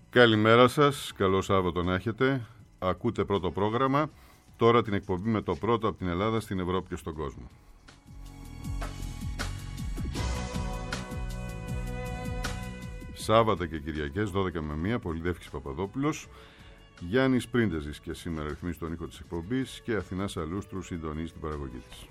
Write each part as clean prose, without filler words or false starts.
Καλημέρα σας, καλό Σάββατο να έχετε. Ακούτε πρώτο πρόγραμμα, τώρα την εκπομπή με το πρώτο από την Ελλάδα στην Ευρώπη και στον κόσμο. Σάββατα και Κυριακές, 12 με 1, Πολυδεύκης Παπαδόπουλος. Γιάννης Πρίντεζης και σήμερα ρυθμίζει τον ήχο της εκπομπής και Αθηνάς Αλούστρου συντονίζει την παραγωγή της.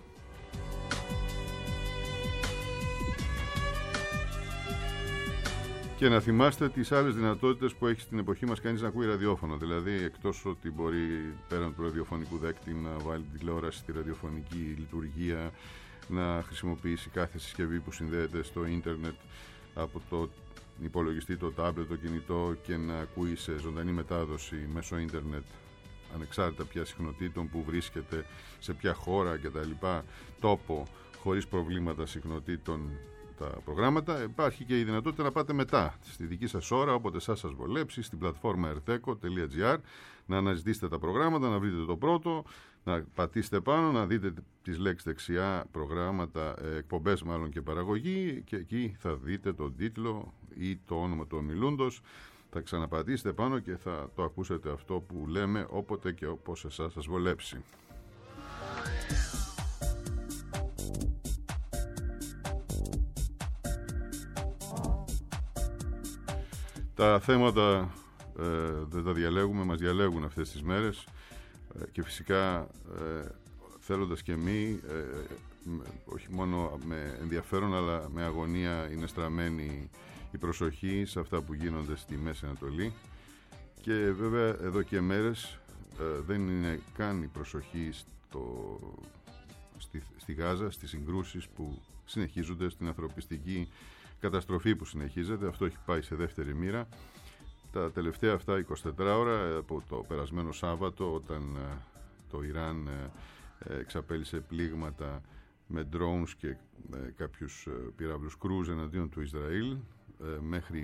Και να θυμάστε τις άλλες δυνατότητες που έχει στην εποχή μας κανείς να ακούει ραδιόφωνο. Δηλαδή, εκτός ότι μπορεί πέραν του ραδιοφωνικού δέκτη να βάλει τηλεόραση στη ραδιοφωνική λειτουργία, να χρησιμοποιήσει κάθε συσκευή που συνδέεται στο ίντερνετ από το υπολογιστή, το τάμπλετ, το κινητό και να ακούει σε ζωντανή μετάδοση μέσω ίντερνετ, ανεξάρτητα πια συχνοτήτων που βρίσκεται, σε ποια χώρα κτλ. Τόπο, χωρίς προβλήματα συχνοτήτων τα προγράμματα. Υπάρχει και η δυνατότητα να πάτε μετά στη δική σας ώρα, όποτε σας βολέψει, στην πλατφόρμα erteco.gr, να αναζητήσετε τα προγράμματα, να βρείτε το πρώτο, να πατήσετε πάνω, να δείτε τις λέξεις δεξιά, προγράμματα, εκπομπές μάλλον και παραγωγή, και εκεί θα δείτε τον τίτλο ή το όνομα του ομιλούντος. Θα ξαναπατήσετε πάνω και θα το ακούσετε αυτό που λέμε όποτε και όπως εσάς σας βολέψει. Τα θέματα δεν τα διαλέγουμε, μας διαλέγουν αυτές τις μέρες και φυσικά θέλοντας και εμείς, όχι μόνο με ενδιαφέρον αλλά με αγωνία, είναι στραμμένη η προσοχή σε αυτά που γίνονται στη Μέση Ανατολή και βέβαια εδώ και μέρες δεν είναι καν η προσοχή στη Γάζα, στις συγκρούσεις που συνεχίζονται, στην ανθρωπιστική καταστροφή που συνεχίζεται. Αυτό έχει πάει σε δεύτερη μοίρα τα τελευταία αυτά 24 ώρα από το περασμένο Σάββατο, όταν το Ιράν εξαπέλυσε πλήγματα με drones και κάποιους πυράβλους κρούζ εναντίον του Ισραήλ, μέχρι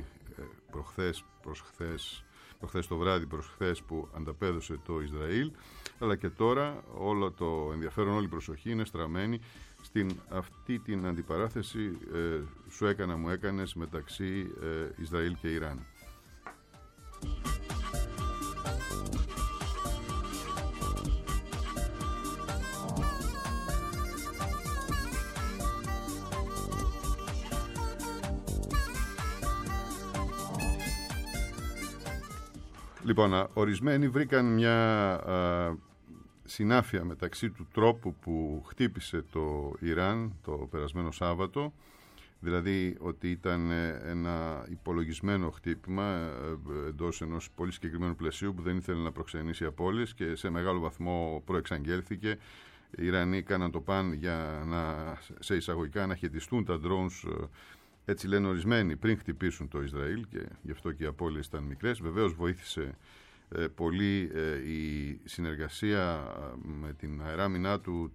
προχθές το βράδυ, προσχθές που ανταπέδωσε το Ισραήλ, αλλά και τώρα όλο το ενδιαφέρον, όλη η προσοχή είναι στραμμένη στην αυτή την αντιπαράθεση σου έκανα μου έκανες μεταξύ Ισραήλ και Ιράν. Λοιπόν, ορισμένοι βρήκαν μια συνάφεια μεταξύ του τρόπου που χτύπησε το Ιράν το περασμένο Σάββατο, δηλαδή ότι ήταν ένα υπολογισμένο χτύπημα εντός ενός πολύ συγκεκριμένου πλαισίου που δεν ήθελε να προξενήσει απώλειες και σε μεγάλο βαθμό προεξαγγέλθηκε. Οι Ιρανοί κάναν το παν για σε εισαγωγικά να χαιτιστούν τα drones, έτσι λένε ορισμένοι, πριν χτυπήσουν το Ισραήλ, και γι' αυτό και οι απώλειες ήταν μικρές. Βεβαίως βοήθησε πολύ η συνεργασία με την αεράμινά του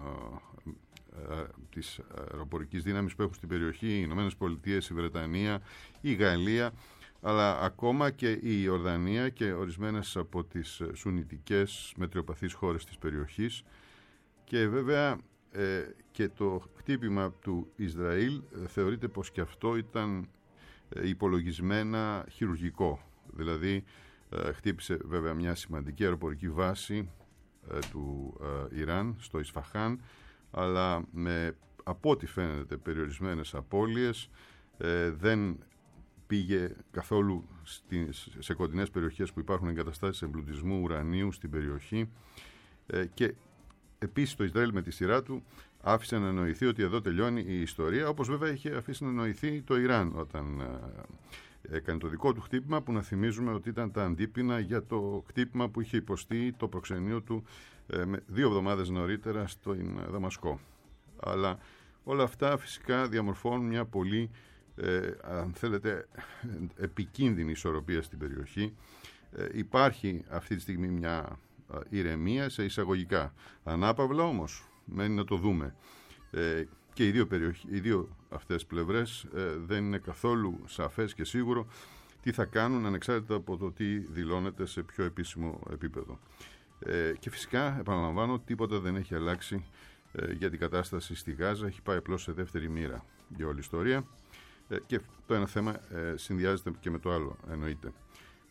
της αεροπορικής δύναμης που έχουν στην περιοχή, οι Ηνωμένες Πολιτείες, η Βρετανία, η Γαλλία, αλλά ακόμα και η Ιορδανία και ορισμένες από τις σουνιτικές μετριοπαθείς χώρες της περιοχής. Και βέβαια και το χτύπημα του Ισραήλ θεωρείται πως και αυτό ήταν υπολογισμένα χειρουργικό, δηλαδή χτύπησε βέβαια μια σημαντική αεροπορική βάση του Ιράν στο Ισφαχάν, αλλά με από ό,τι φαίνεται περιορισμένες απώλειες, δεν πήγε καθόλου σε κοντινές περιοχές που υπάρχουν εγκαταστάσεις εμπλουτισμού ουρανίου στην περιοχή, και επίσης το Ισραήλ με τη σειρά του άφησε να εννοηθεί ότι εδώ τελειώνει η ιστορία, όπως βέβαια είχε αφήσει να εννοηθεί το Ιράν όταν έκανε το δικό του χτύπημα, που να θυμίζουμε ότι ήταν τα αντίπεινα για το χτύπημα που είχε υποστεί το προξενείο του 2 εβδομάδες νωρίτερα στο Δαμασκό. Αλλά όλα αυτά φυσικά διαμορφώνουν μια πολύ, αν θέλετε, επικίνδυνη ισορροπία στην περιοχή. Υπάρχει αυτή τη στιγμή μια ηρεμία σε εισαγωγικά. Ανάπαυλα όμως μένει να το δούμε. Και οι δύο αυτές πλευρές δεν είναι καθόλου σαφές και σίγουρο τι θα κάνουν, ανεξάρτητα από το τι δηλώνεται σε πιο επίσημο επίπεδο. Και φυσικά, επαναλαμβάνω, τίποτα δεν έχει αλλάξει για την κατάσταση στη Γάζα. Έχει πάει απλώς σε δεύτερη μοίρα για όλη η ιστορία. Και το ένα θέμα συνδυάζεται και με το άλλο, εννοείται.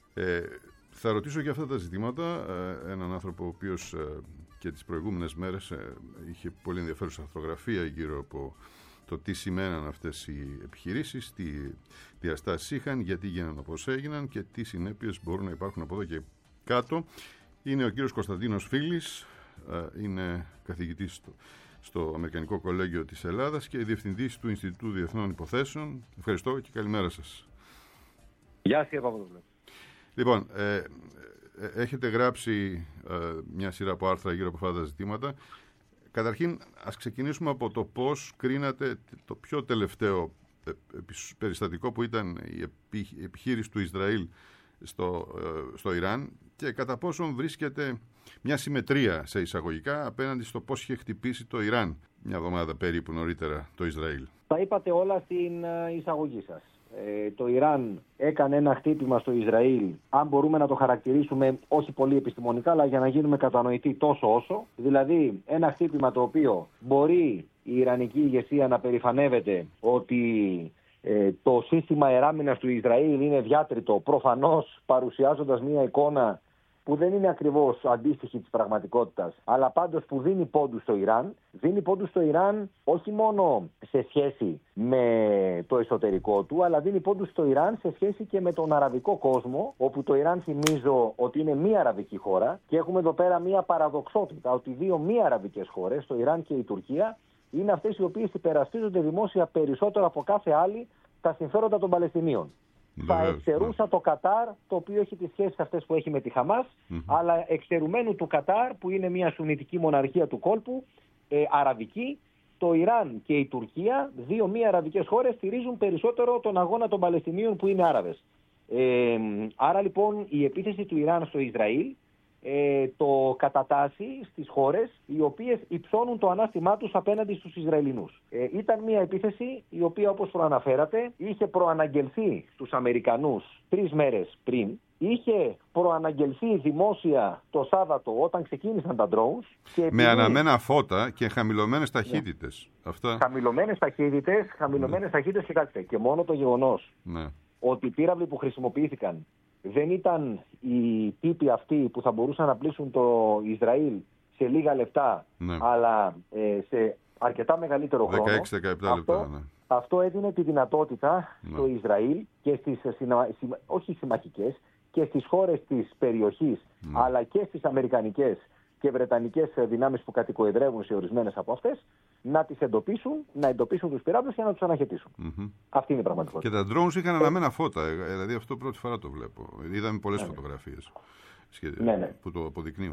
Θα ρωτήσω για αυτά τα ζητήματα έναν άνθρωπο ο οποίος και τις προηγούμενες μέρες είχε πολύ ενδιαφέρουσα αρθρογραφία γύρω από το τι σημαίναν αυτές οι επιχειρήσεις, τι διαστάσεις είχαν, γιατί γίνανε όπως έγιναν και τι συνέπειες μπορούν να υπάρχουν από εδώ και κάτω. Είναι ο κύριος Κωνσταντίνος Φίλης, είναι καθηγητής στο Αμερικανικό Κολέγιο της Ελλάδας και διευθυντής του Ινστιτούτου Διεθνών Υποθέσεων. Ευχαριστώ και καλημέρα σας. Γεια σας, κύριε Παπαδόπουλε. Λοιπόν, έχετε γράψει μια σειρά από άρθρα γύρω από αυτά τα ζητήματα. Καταρχήν, ας ξεκινήσουμε από το πώς κρίνατε το πιο τελευταίο περιστατικό που ήταν η επιχείρηση του Ισραήλ στο Ιράν και κατά πόσον βρίσκεται μια συμμετρία σε εισαγωγικά απέναντι στο πώς είχε χτυπήσει το Ιράν μια εβδομάδα περίπου νωρίτερα το Ισραήλ. Τα είπατε όλα στην εισαγωγή σας. Το Ιράν έκανε ένα χτύπημα στο Ισραήλ, αν μπορούμε να το χαρακτηρίσουμε όχι πολύ επιστημονικά, αλλά για να γίνουμε κατανοητοί τόσο όσο. Δηλαδή ένα χτύπημα το οποίο μπορεί η Ιρανική ηγεσία να περηφανεύεται ότι το σύστημα αεράμινας του Ισραήλ είναι διάτριτο, προφανώς παρουσιάζοντας μια εικόνα που δεν είναι ακριβώς αντίστοιχη της πραγματικότητας, αλλά πάντως που δίνει πόντους στο Ιράν. Δίνει πόντους στο Ιράν όχι μόνο σε σχέση με το εσωτερικό του, αλλά δίνει πόντους στο Ιράν σε σχέση και με τον αραβικό κόσμο, όπου το Ιράν θυμίζω ότι είναι μία αραβική χώρα και έχουμε εδώ πέρα μία παραδοξότητα ότι δύο μη αραβικές χώρες, το Ιράν και η Τουρκία, είναι αυτές οι οποίες υπερασπίζονται δημόσια περισσότερο από κάθε άλλη τα συμφέροντα των Παλαιστινίων. Θα εξαιρούσα το Κατάρ, το οποίο έχει τις σχέσεις αυτές που έχει με τη Χαμάς, αλλά εξαιρουμένου του Κατάρ, που είναι μια σουννιτική μοναρχία του κόλπου, αραβική, το Ιράν και η Τουρκία, δύο μη αραβικές χώρες, στηρίζουν περισσότερο τον αγώνα των Παλαιστινίων που είναι Άραβες. Άρα λοιπόν η επίθεση του Ιράν στο Ισραήλ το κατατάσσει στις χώρες οι οποίες υψώνουν το ανάστημά τους απέναντι στους Ισραηλινούς. Ήταν μια επίθεση η οποία, όπως προαναφέρατε, είχε προαναγγελθεί στους Αμερικανούς 3 μέρες πριν. Είχε προαναγγελθεί δημόσια το Σάββατο όταν ξεκίνησαν τα drones. Και με αναμένα φώτα και χαμηλωμένες ταχύτητες. Αυτά... Χαμηλωμένες ταχύτητες και κάτι. Και μόνο το γεγονός ότι οι πύραυλοι που χρησιμοποιήθηκαν δεν ήταν οι τύποι αυτοί που θα μπορούσαν να πλήσουν το Ισραήλ σε λίγα λεπτά, αλλά σε αρκετά μεγαλύτερο χρόνο. 16-17 λεπτά. Αυτό έδινε τη δυνατότητα στο Ισραήλ και στις όχι συμμαχικές και στις χώρες της περιοχής, αλλά και στις αμερικανικές και βρετανικές δυνάμεις που κατοικοεδρεύουν σε ορισμένες από αυτές, να τις εντοπίσουν, να εντοπίσουν τους πυράβλους και να τους αναχαιτήσουν. Αυτή είναι η πραγματικότητα. Και τα drones είχαν αναμένα φώτα, δηλαδή αυτό πρώτη φορά το βλέπω. Είδαμε πολλές φωτογραφίες που το αποδεικνύουν.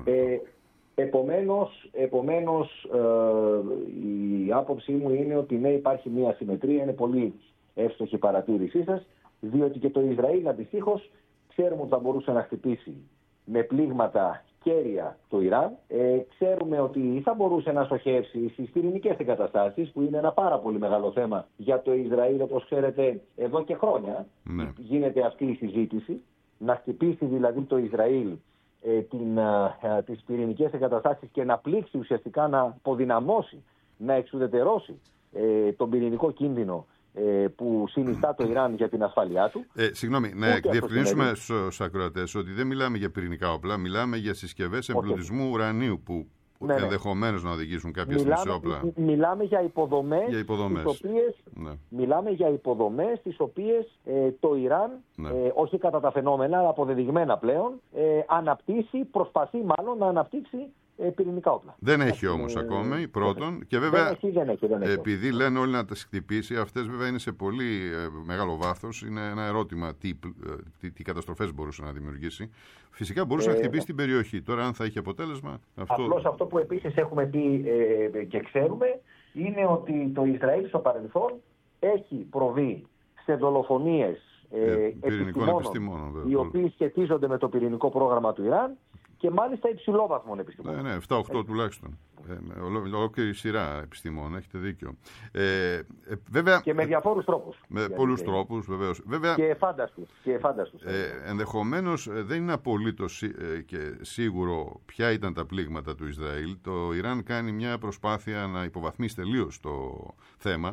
Επομένως η άποψή μου είναι ότι ναι, υπάρχει μια συμμετρία, είναι πολύ εύστοχη η παρατήρησή σας, διότι και το Ισραήλ αντιστοίχως ξέρουμε ότι θα μπορούσε να χτυπήσει με πλήγματα κέρια το Ιράν. Ξέρουμε ότι θα μπορούσε να στοχεύσει στις πυρηνικές εγκαταστάσεις, που είναι ένα πάρα πολύ μεγάλο θέμα για το Ισραήλ, όπως ξέρετε, εδώ και χρόνια γίνεται αυτή η συζήτηση. Να χτυπήσει δηλαδή το Ισραήλ τις πυρηνικές εγκαταστάσεις και να πλήξει ουσιαστικά, να αποδυναμώσει, να εξουδετερώσει τον πυρηνικό κίνδυνο που συνιστά το Ιράν για την ασφάλειά του. Συγγνώμη, να διευκρινίσουμε στους ακροατές ότι δεν μιλάμε για πυρηνικά όπλα, μιλάμε για συσκευές εμπλουτισμού ουρανίου που ενδεχομένως να οδηγήσουν κάποια στιγμή σε όπλα. Μιλάμε για υποδομές. Μιλάμε για υποδομές τις οποίες το Ιράν, όχι κατά τα φαινόμενα, αλλά αποδεδειγμένα πλέον, προσπαθεί μάλλον να αναπτύξει πυρηνικά όπλα. Δεν έχει όμως ακόμη, πρώτον. Και βέβαια, δεν έχει. επειδή λένε όλοι να τα χτυπήσει, αυτές βέβαια είναι σε πολύ μεγάλο βάθος. Είναι ένα ερώτημα τι καταστροφές μπορούσε να δημιουργήσει. Φυσικά μπορούσε να χτυπήσει την περιοχή. Τώρα, αν θα έχει αποτέλεσμα. Απλώς αυτό που επίσης έχουμε πει και ξέρουμε είναι ότι το Ισραήλ στο παρελθόν έχει προβεί σε δολοφονίες επιστημόνων, οι οποίοι σχετίζονται με το πυρηνικό πρόγραμμα του Ιράν. Και μάλιστα υψηλόβαθμων επιστημόνων. Ναι, 7-8 τουλάχιστον. Ολόκληρη σειρά επιστημών, έχετε δίκιο. Βέβαια, και με διαφόρους τρόπους. Με πολλούς τρόπους, βεβαίως. Βέβαια, και εφάνταστους. Ενδεχομένως δεν είναι απολύτως και σίγουρο ποια ήταν τα πλήγματα του Ισραήλ. Το Ιράν κάνει μια προσπάθεια να υποβαθμίσει τελείως το θέμα.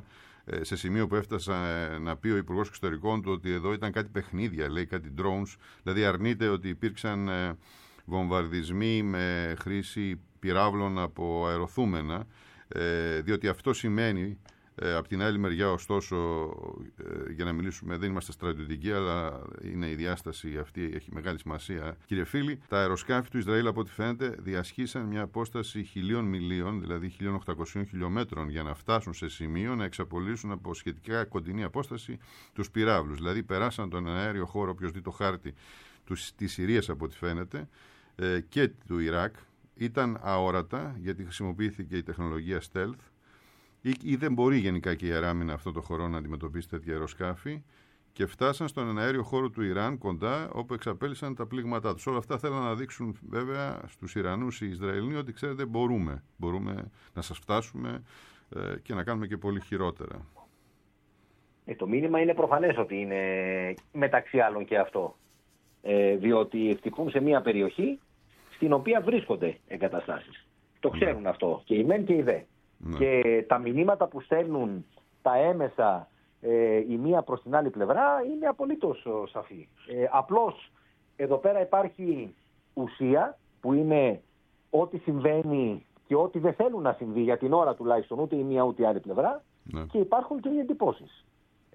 σε σημείο που έφτασε να πει ο Υπουργός Εξωτερικών του ότι εδώ ήταν κάτι παιχνίδια, λέει κάτι drones, δηλαδή αρνείται ότι υπήρξαν βομβαρδισμοί με χρήση πυράβλων από αεροθούμενα, διότι αυτό σημαίνει, από την άλλη μεριά ωστόσο, για να μιλήσουμε, δεν είμαστε στρατιωτικοί, αλλά είναι η διάσταση αυτή, έχει μεγάλη σημασία. Κύριε φίλοι, τα αεροσκάφη του Ισραήλ, από ό,τι φαίνεται, διασχίσαν μια απόσταση 1.000 μιλίων, δηλαδή 1.800 χιλιόμετρων, για να φτάσουν σε σημείο να εξαπολύσουν από σχετικά κοντινή απόσταση τους πυράβλους. Δηλαδή περάσαν τον αέριο χώρο, όποιος δει το χάρτη της Συρίας, από ό,τι φαίνεται, και του Ιράκ. Ήταν αόρατα, γιατί χρησιμοποιήθηκε η τεχνολογία stealth, ή δεν μπορεί γενικά και η αεράμινα αυτό το χώρο να αντιμετωπίσει τέτοια αεροσκάφη, και φτάσαν στον αέριο χώρο του Ιράν κοντά, όπου εξαπέλυσαν τα πλήγματά τους. Όλα αυτά θέλουν να δείξουν βέβαια στους Ιρανούς οι Ισραηλοί ότι, ξέρετε, μπορούμε να σας φτάσουμε και να κάνουμε και πολύ χειρότερα. Το μήνυμα είναι προφανές ότι είναι μεταξύ άλλων και αυτό. Διότι χτυπούν σε μια περιοχή στην οποία βρίσκονται εγκαταστάσεις. Το ξέρουν αυτό και οι μεν και οι δε. Ναι. Και τα μηνύματα που στέλνουν τα έμεσα η μία προς την άλλη πλευρά είναι απολύτως σαφή. Απλώς εδώ πέρα υπάρχει ουσία που είναι ό,τι συμβαίνει και ό,τι δεν θέλουν να συμβεί για την ώρα τουλάχιστον ούτε η μία ούτε η άλλη πλευρά, ναι. Και υπάρχουν και οι εντυπώσεις.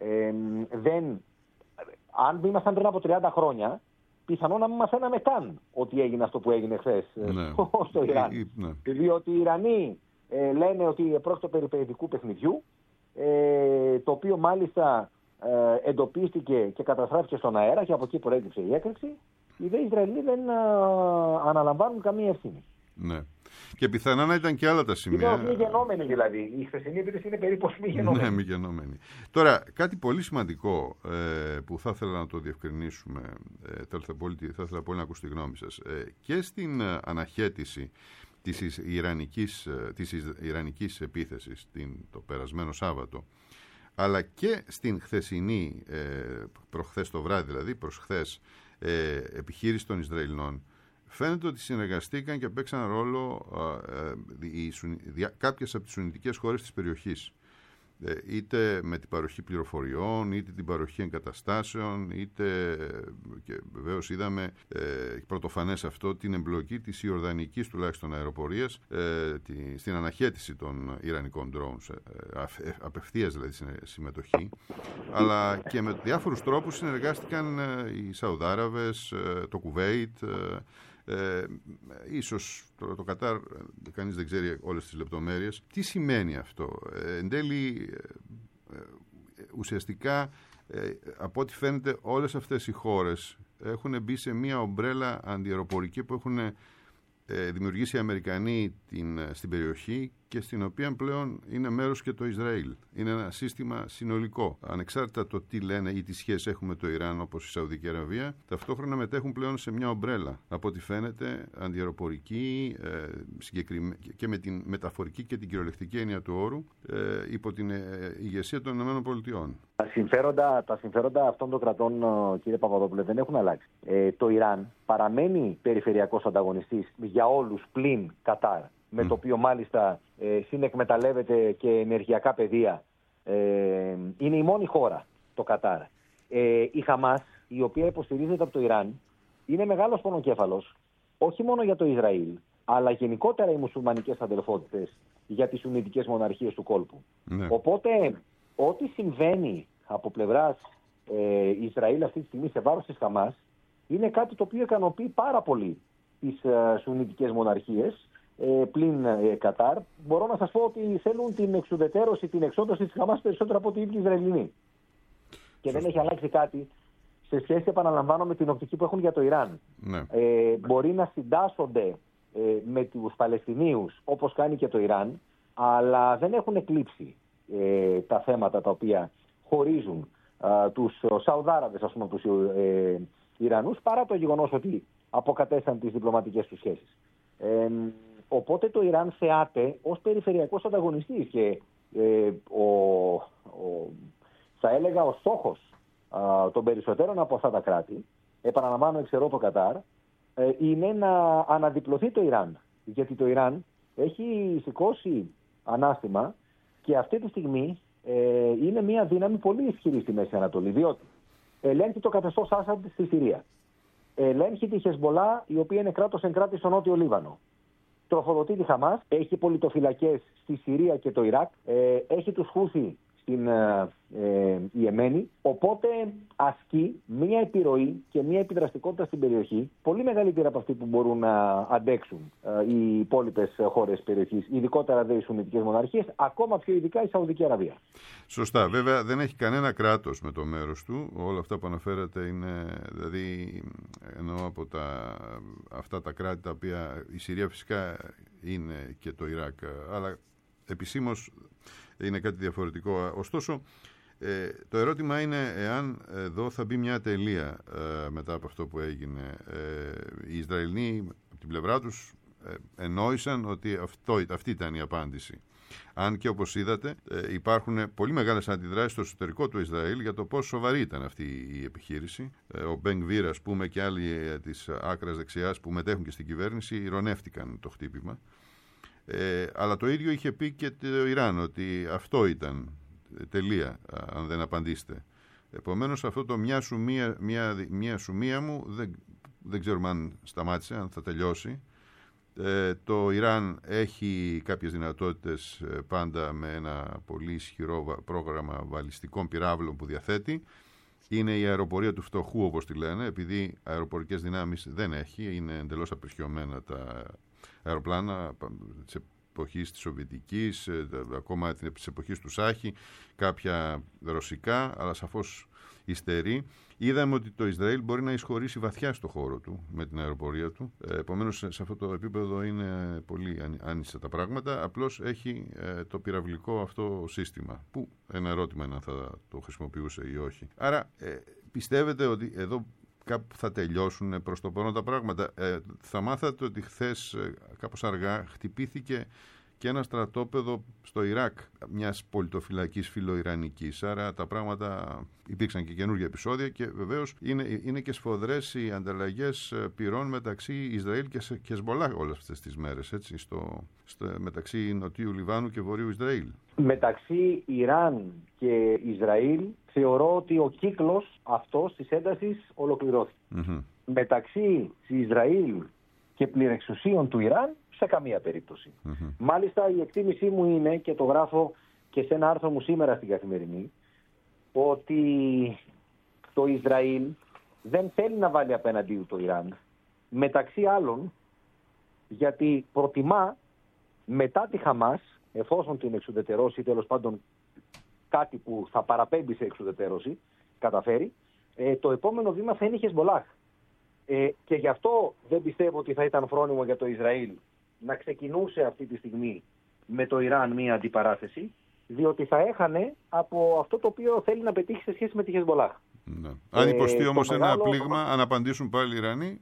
Αν ήμασταν πριν από 30 χρόνια, πιθανόν να μην μαθαίναμε καν ότι έγινε αυτό που έγινε χθες, ναι. Στο Ιράν. Ναι. Διότι οι Ιρανοί λένε ότι πρόκειται περί παιδικού παιχνιδιού, το οποίο μάλιστα εντοπίστηκε και καταστράφηκε στον αέρα και από εκεί προέκυψε η έκρηξη. Οι δε Ισραηλοί δεν αναλαμβάνουν καμία ευθύνη. Ναι. Και πιθανά να ήταν και άλλα τα σημεία. Είναι μη γενόμενη δηλαδή. Η χθεσινή επίθεση είναι περίπου μη γενόμενη. Ναι, μη γενόμενη. Τώρα, κάτι πολύ σημαντικό που θα ήθελα να το διευκρινίσουμε, θα ήθελα πολύ να ακούσω τη γνώμη σας. Και στην αναχέτηση της Ιρανικής επίθεσης το περασμένο Σάββατο, αλλά και στην χθεσινή, προχθές το βράδυ δηλαδή, προσχθές, επιχείρηση των Ισραηλινών, φαίνεται ότι συνεργαστήκαν και παίξαν ρόλο κάποιες από τις σουννιτικές χώρες της περιοχής. Είτε με την παροχή πληροφοριών, είτε την παροχή εγκαταστάσεων, είτε, και βεβαίως είδαμε πρωτοφανές αυτό, την εμπλοκή της Ιορδανικής τουλάχιστον αεροπορίας στην αναχέτηση των Ιρανικών drones, απευθείας δηλαδή συμμετοχή, αλλά και με διάφορους τρόπους συνεργάστηκαν οι Σαουδάραβες, το Κουβέιτ, ίσως το Κατάρ, κανείς δεν ξέρει όλες τις λεπτομέρειες. Τι σημαίνει αυτό? Εν τέλει, ουσιαστικά, από ό,τι φαίνεται, όλες αυτές οι χώρες έχουν μπει σε μια ομπρέλα αντιαεροπορική που έχουν δημιουργήσει οι Αμερικανοί στην περιοχή και στην οποία πλέον είναι μέρος και το Ισραήλ. Είναι ένα σύστημα συνολικό. Ανεξάρτητα το τι λένε ή τι σχέσεις έχουμε με το Ιράν, όπως η Σαουδική Αραβία, ταυτόχρονα μετέχουν πλέον σε μια ομπρέλα. Από ό,τι φαίνεται, αντιαεροπορική και με την μεταφορική και την κυριολεκτική έννοια του όρου, υπό την ηγεσία των ΗΠΑ. Τα συμφέροντα αυτών των κρατών, κύριε Παπαδόπουλε, δεν έχουν αλλάξει. Το Ιράν παραμένει περιφερειακός ανταγωνιστής για όλους πλην Κατάρ, με το οποίο μάλιστα συνεκμεταλλεύεται και ενεργειακά πεδία. Είναι η μόνη χώρα, το Κατάρ. Η Χαμάς, η οποία υποστηρίζεται από το Ιράν, είναι μεγάλος πονοκέφαλος, όχι μόνο για το Ισραήλ, αλλά γενικότερα οι μουσουλμανικές αδελφότητες για τις σουννιτικές μοναρχίες του κόλπου. Ναι. Οπότε, ό,τι συμβαίνει από πλευράς Ισραήλ αυτή τη στιγμή σε βάρος της Χαμάς, είναι κάτι το οποίο ικανοποιεί πάρα πολύ τις σουννιτικές μοναρχίες, πλην Κατάρ. Μπορώ να σας πω ότι θέλουν την εξουδετερώση, την εξόντωση της Χαμάς περισσότερο από ότι οι ίδιοι Ισραηλινοί. Και δεν έχει αλλάξει κάτι σε σχέση, επαναλαμβάνω, με την οπτική που έχουν για το Ιράν. Ναι. Μπορεί να συντάσσονται με τους Παλαιστινίους όπως κάνει και το Ιράν, αλλά δεν έχουν εκλείψει τα θέματα τα οποία χωρίζουν τους Σαουδάραβες, ας πούμε, τους Ιρανούς, παρά το γεγονός ότι αποκατέστησαν τις διπλωματικές τους σχέσεις. Οπότε το Ιράν θεάται ως περιφερειακός ανταγωνιστής και θα έλεγα ο στόχος των περισσότερων από αυτά τα κράτη, επαναλαμβάνω εξαιρώ το Κατάρ, είναι να αναδιπλωθεί το Ιράν. Γιατί το Ιράν έχει σηκώσει ανάστημα και αυτή τη στιγμή είναι μια δύναμη πολύ ισχυρή στη Μέση Ανατολή, διότι ελέγχει το καθεστώς Άσαντ στη Συρία. Ελέγχει τη Χεσμολά, η οποία είναι κράτος εν κράτη στο Νότιο Λίβανο. Τροφοδοτεί τη Χαμάς, έχει πολιτοφυλακές στη Συρία και το Ιράκ, έχει τους Χούθι στην Ιεμένη, οπότε ασκεί μια επιρροή και μια επιδραστικότητα στην περιοχή πολύ μεγαλύτερη από αυτή που μπορούν να αντέξουν οι υπόλοιπες χώρες της περιοχής, ειδικότερα οι Σουννιτικές μοναρχίες, ακόμα πιο ειδικά η Σαουδική Αραβία. Σωστά. Βέβαια δεν έχει κανένα κράτος με το μέρος του. Όλα αυτά που αναφέρατε είναι, δηλαδή εννοώ από αυτά τα κράτη τα οποία η Συρία φυσικά είναι και το Ιράκ, αλλά επισήμως είναι κάτι διαφορετικό. Ωστόσο, το ερώτημα είναι εάν εδώ θα μπει μια τελεία μετά από αυτό που έγινε. Οι Ισραηλοί από την πλευρά τους εννοήσαν ότι αυτή ήταν η απάντηση. Αν και όπως είδατε υπάρχουν πολύ μεγάλες αντιδράσεις στο εσωτερικό του Ισραήλ για το πόσο σοβαρή ήταν αυτή η επιχείρηση. Ο Μπεν Γκβίρ, ας πούμε, και άλλοι της άκρας δεξιάς που μετέχουν και στην κυβέρνηση ειρωνεύτηκαν το χτύπημα. Αλλά το ίδιο είχε πει και το Ιράν, ότι αυτό ήταν τελεία, αν δεν απαντήσετε. Επομένως αυτό το μια σου μία μου δεν ξέρουμε αν σταμάτησε, αν θα τελειώσει. Το Ιράν έχει κάποιες δυνατότητες πάντα με ένα πολύ ισχυρό πρόγραμμα βαλιστικών πυράβλων που διαθέτει. Είναι η αεροπορία του φτωχού, όπως τη λένε, επειδή αεροπορικές δυνάμεις δεν έχει, είναι εντελώς απερχιωμένα τα αεροπλάνα της εποχής της Σοβιετικής, ακόμα της εποχής του Σάχη, κάποια ρωσικά, αλλά σαφώς υστερεί. Είδαμε ότι το Ισραήλ μπορεί να εισχωρήσει βαθιά στο χώρο του με την αεροπορία του. Επομένως, σε αυτό το επίπεδο είναι πολύ άνισα τα πράγματα. Απλώς έχει το πυραυλικό αυτό σύστημα, που ένα ερώτημα είναι αν θα το χρησιμοποιούσε ή όχι. Άρα, πιστεύετε ότι εδώ κάπου θα τελειώσουν προς το παρόν τα πράγματα? Θα μάθατε ότι χθες κάπως αργά χτυπήθηκε και ένα στρατόπεδο στο Ιράκ μιας πολιτοφυλακής φιλοϊρανικής. Άρα τα πράγματα υπήρξαν και καινούργια επεισόδια και βεβαίως είναι και σφοδρές οι ανταλλαγές πυρών μεταξύ Ισραήλ και Χεσμολάχ όλες αυτές τις μέρες, έτσι, μεταξύ Νοτιού Λιβάνου και Βορείου Ισραήλ. Μεταξύ Ιράν και Ισραήλ θεωρώ ότι ο κύκλος αυτός της έντασης ολοκληρώθηκε. Mm-hmm. Μεταξύ Ισραήλ και πληρεξουσίων του Ιράν σε καμία περίπτωση. Mm-hmm. Μάλιστα η εκτίμησή μου είναι, και το γράφω και σε ένα άρθρο μου σήμερα στην Καθημερινή, ότι το Ισραήλ δεν θέλει να βάλει απέναντί του το Ιράν, μεταξύ άλλων γιατί προτιμά μετά τη Χαμάς, εφόσον την εξουδετερώσει, τέλος πάντων κάτι που θα παραπέμπει σε εξουδετερώση, καταφέρει, το επόμενο βήμα θα είναι η Χεσμολάχ. Και γι' αυτό δεν πιστεύω ότι θα ήταν φρόνιμο για το Ισραήλ να ξεκινούσε αυτή τη στιγμή με το Ιράν μία αντιπαράθεση, διότι θα έχανε από αυτό το οποίο θέλει να πετύχει σε σχέση με τη Χεσμολάχ. Ναι. Αν υποστεί όμως ένα πλήγμα, αν απαντήσουν πάλι οι Ιρανοί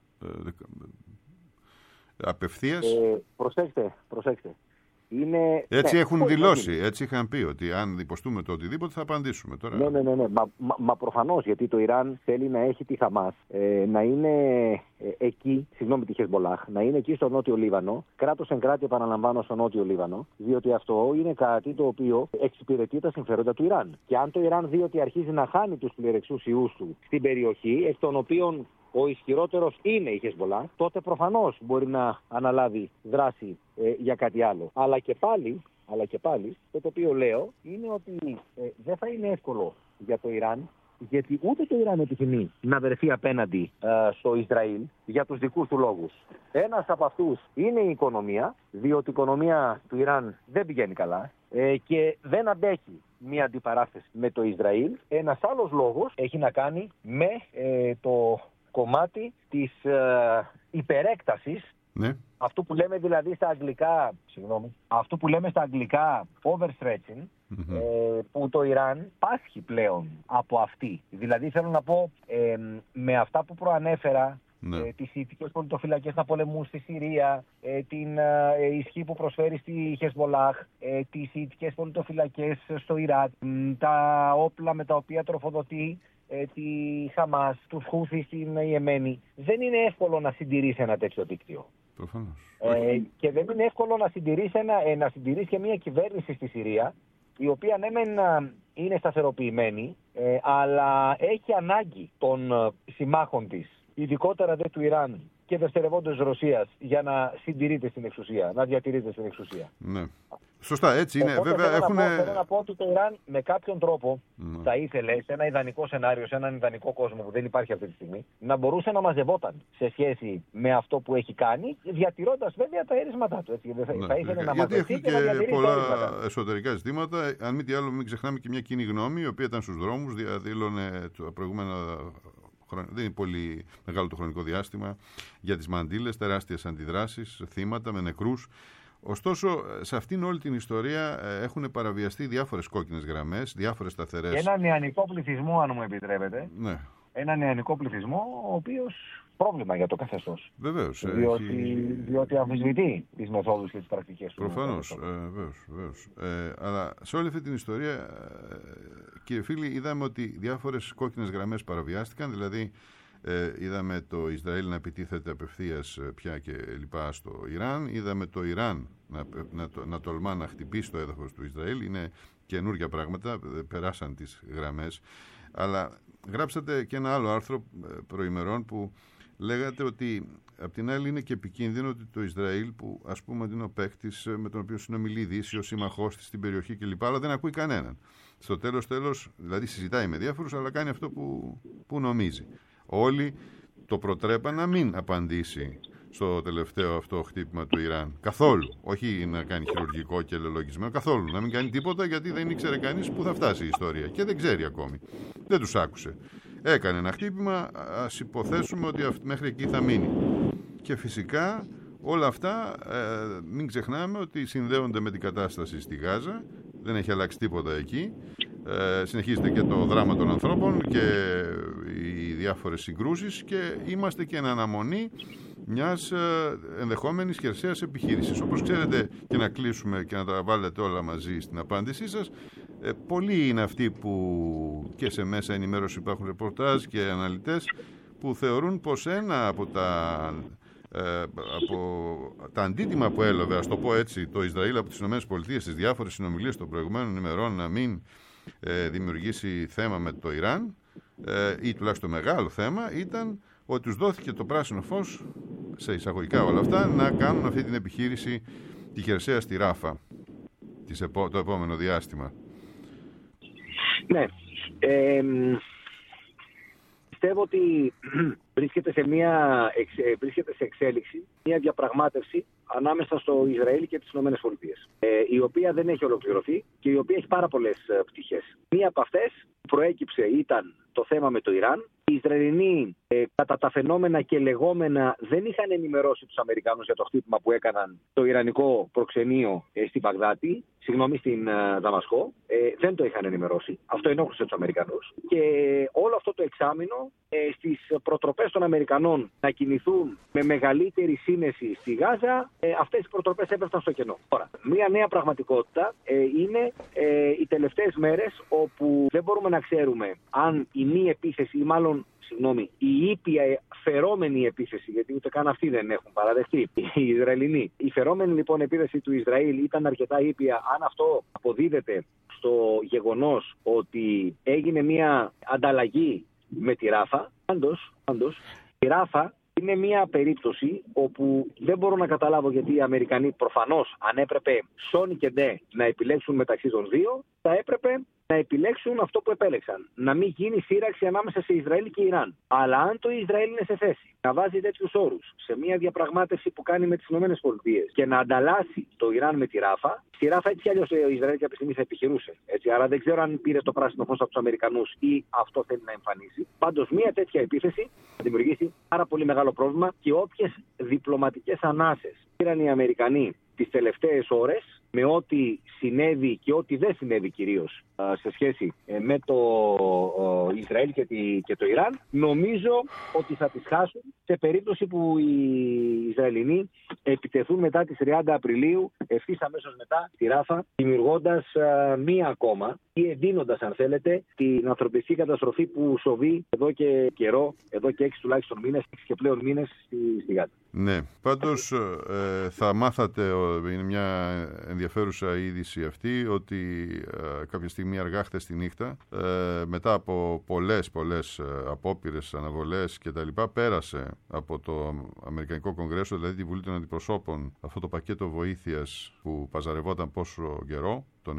απευθείας... Προσέξτε. Έτσι έχουν δηλώσει, έτσι είχαν πει ότι αν υποστούμε το οτιδήποτε θα απαντήσουμε τώρα. Ναι. Μα προφανώς, γιατί το Ιράν θέλει να έχει τη Χαμάς, να είναι εκεί, τη Χεσμολάχ, να είναι εκεί στο Νότιο Λίβανο, κράτος εν κράτη, επαναλαμβάνω, στο Νότιο Λίβανο, διότι αυτό είναι κάτι το οποίο εξυπηρετεί τα συμφέροντα του Ιράν. Και αν το Ιράν δει ότι αρχίζει να χάνει τους πληρεξούσιούς του στην περιοχή, εκ των οποίων ο ισχυρότερος είναι η Χεσμολάχ, τότε προφανώς μπορεί να αναλάβει δράση για κάτι άλλο. Αλλά και πάλι, το οποίο λέω είναι ότι δεν θα είναι εύκολο για το Ιράν, γιατί ούτε το Ιράν επιθυμεί να βρεθεί απέναντι στο Ισραήλ για τους δικούς του λόγους. Ένας από αυτούς είναι η οικονομία, διότι η οικονομία του Ιράν δεν πηγαίνει καλά και δεν αντέχει μια αντιπαράθεση με το Ισραήλ. Ένας άλλος λόγος έχει να κάνει με το κομμάτι της υπερέκτασης, ναι. Αυτό που λέμε δηλαδή στα αγγλικά overstretching, που το Ιράν πάσχει πλέον από αυτή. Δηλαδή θέλω να πω, με αυτά που προανέφερα, τις Ιητικές πολιτοφυλακές να πολεμούν στη Συρία, την ισχύ που προσφέρει στη Χεσμολάχ, τις Ιητικές πολιτοφυλακές στο Ιράκ, τα όπλα με τα οποία τροφοδοτεί τη Χαμάς, τους Χούθι στην Ιεμένη, δεν είναι εύκολο να συντηρήσει ένα τέτοιο δίκτυο. Προφανώς. Και δεν είναι εύκολο να συντηρήσει και μια κυβέρνηση στη Συρία, η οποία ναι μεν είναι σταθεροποιημένη, αλλά έχει ανάγκη των συμμάχων της, ειδικότερα δε του Ιράν και δευτερευόντως Ρωσίας, για να συντηρείται στην εξουσία, να διατηρείται στην εξουσία. Ναι. Σωστά, έτσι είναι. Οπότε βέβαια, θέλω να πω ότι το Ιράν με κάποιον τρόπο θα ήθελε, σε ένα ιδανικό σενάριο, σε έναν ιδανικό κόσμο που δεν υπάρχει αυτή τη στιγμή, να μπορούσε να μαζευόταν σε σχέση με αυτό που έχει κάνει, διατηρώντας βέβαια τα αίρισματά του. Έτσι. Θα ήθελε να μαζευτεί και να διατηρήσει πολλά τα αίρισματα. εσωτερικά ζητήματα. Αν μη τι άλλο, μην ξεχνάμε και μια κοινή γνώμη, η οποία ήταν στους δρόμους, διαδήλωνε τα προηγούμενα. Δεν είναι πολύ μεγάλο το χρονικό διάστημα για τις μαντήλες, τεράστιες αντιδράσεις, θύματα με νεκρούς. Ωστόσο, σε αυτήν όλη την ιστορία έχουν παραβιαστεί διάφορες κόκκινες γραμμές, διάφορες σταθερές. Ένα νεανικό πληθυσμό, αν μου επιτρέπετε. Ναι. Ένα νεανικό πληθυσμό, ο οποίος πρόβλημα για το καθεστώς. Βεβαίως. Διότι αμφισβητεί τις μεθόδους και τις πρακτικές του. Προφανώς. Βεβαίως. Αλλά σε όλη αυτή την ιστορία, κύριε φίλοι, είδαμε ότι διάφορες κόκκινες γραμμές παραβιάστηκαν. Δηλαδή, είδαμε το Ισραήλ να επιτίθεται απευθείας πια και λοιπά στο Ιράν. Είδαμε το Ιράν να τολμά να χτυπήσει το έδαφος του Ισραήλ. Είναι καινούργια πράγματα, περάσαν τις γραμμές. Αλλά γράψατε και ένα άλλο άρθρο προημερών που λέγατε ότι απ' την άλλη είναι και επικίνδυνο ότι το Ισραήλ, που ας πούμε ότι είναι ο παίκτης με τον οποίο συνομιλεί η Δύση, ο σύμμαχός της στην περιοχή κλπ., αλλά δεν ακούει κανέναν. Στο τέλος, δηλαδή συζητάει με διάφορους, αλλά κάνει αυτό που νομίζει. Όλοι το προτρέπαν να μην απαντήσει στο τελευταίο αυτό χτύπημα του Ιράν. Καθόλου. Όχι να κάνει χειρουργικό και ελαιολογισμένο. Καθόλου. Να μην κάνει τίποτα, γιατί δεν ήξερε κανείς πού θα φτάσει η ιστορία. Και δεν ξέρει ακόμη. Δεν τους άκουσε. Έκανε ένα χτύπημα, ας υποθέσουμε ότι μέχρι εκεί θα μείνει. Και φυσικά όλα αυτά μην ξεχνάμε ότι συνδέονται με την κατάσταση στη Γάζα. Δεν έχει αλλάξει τίποτα εκεί. Συνεχίζεται και το δράμα των ανθρώπων και οι διάφορες συγκρούσεις και είμαστε και εν αναμονή μιας ενδεχόμενης χερσαίας επιχείρησης. Όπως ξέρετε, και να κλείσουμε και να τα βάλετε όλα μαζί στην απάντησή σας, πολλοί είναι αυτοί που και σε μέσα ενημέρωση υπάρχουν ρεπορτάζ και αναλυτές που θεωρούν πως ένα από τα αντίτιμα που έλαβε, ας το πω έτσι, το Ισραήλ από τις ΗΠΑ στις διάφορες συνομιλίες των προηγουμένων ημερών να μην δημιουργήσει θέμα με το Ιράν, ή τουλάχιστον μεγάλο θέμα, ήταν ότι τους δόθηκε το πράσινο φως, σε εισαγωγικά όλα αυτά, να κάνουν αυτή την επιχείρηση, τη χερσαία στη Ράφα το επόμενο διάστημα. Ναι. Πιστεύω ότι βρίσκεται σε εξέλιξη μια διαπραγμάτευση ανάμεσα στο Ισραήλ και τις ΗΠΑ, η οποία δεν έχει ολοκληρωθεί και η οποία έχει πάρα πολλές πτυχές. Μία από αυτές που προέκυψε ήταν το θέμα με το Ιράν. Οι Ισραηλινοί κατά τα φαινόμενα και λεγόμενα δεν είχαν ενημερώσει τους Αμερικανούς για το χτύπημα που έκαναν το Ιρανικό προξενείο στην στην Δαμασκό. Δεν το είχαν ενημερώσει. Αυτό ενόχλησε τους Αμερικανούς. Και όλο αυτό το εξάμηνο στις προτροπές των Αμερικανών να κινηθούν με μεγαλύτερη σύνεση στη Γάζα, αυτές οι προτροπές έπεφταν στο κενό. Τώρα, μια νέα πραγματικότητα είναι οι τελευταίες μέρες, όπου δεν μπορούμε να ξέρουμε αν η μη επίθεση, ή μάλλον η ήπια φερόμενη επίθεση, γιατί ούτε καν αυτοί δεν έχουν παραδεχτεί, οι Ισραηλινοί. Η φερόμενη λοιπόν επίθεση του Ισραήλ ήταν αρκετά ήπια. Αν αυτό αποδίδεται στο γεγονός ότι έγινε μια ανταλλαγή με τη Ράφα, πάντως η Ράφα είναι μια περίπτωση όπου δεν μπορώ να καταλάβω γιατί οι Αμερικανοί, προφανώς, αν έπρεπε σόνι και ντε να επιλέξουν μεταξύ των δύο, θα έπρεπε να επιλέξουν αυτό που επέλεξαν. Να μην γίνει σύραξη ανάμεσα σε Ισραήλ και Ιράν. Αλλά αν το Ισραήλ είναι σε θέση να βάζει τέτοιους όρους σε μια διαπραγμάτευση που κάνει με τις ΗΠΑ και να ανταλλάσσει το Ιράν με τη Ράφα, στη Ράφα έτσι κι αλλιώς ο Ισραήλ κάποια στιγμή θα επιχειρούσε. Έτσι, άρα δεν ξέρω αν πήρε το πράσινο φως από τους Αμερικανούς ή αυτό θέλει να εμφανίσει. Πάντως, μια τέτοια επίθεση θα δημιουργήσει πάρα πολύ μεγάλο πρόβλημα και όποιες διπλωματικές ανάσες πήραν οι Αμερικανοί τις τελευταίες ώρες, με ό,τι συνέβη και ό,τι δεν συνέβη κυρίως σε σχέση με το Ισραήλ και το Ιράν, νομίζω ότι θα τις χάσουν σε περίπτωση που οι Ισραηλινοί επιτεθούν μετά τις 30 Απριλίου, ευθύς αμέσως μετά τη Ράφα, δημιουργώντας μία ακόμα ή εντείνοντας, αν θέλετε, την ανθρωπιστική καταστροφή που σοβεί εδώ και καιρό, εδώ και 6 τουλάχιστον μήνες, 6 και πλέον μήνες στη Γάζα. Ναι, πάντως θα μάθατε, είναι μια ενδιαφέρουσα είδηση αυτή, ότι κάποια στιγμή αργά χθες τη νύχτα, μετά από πολλές απόπειρες, αναβολές κτλ., πέρασε από το Αμερικανικό Κογκρέσο, δηλαδή τη Βουλή των Αντιπροσώπων, αυτό το πακέτο βοήθειας που παζαρευόταν πόσο καιρό, των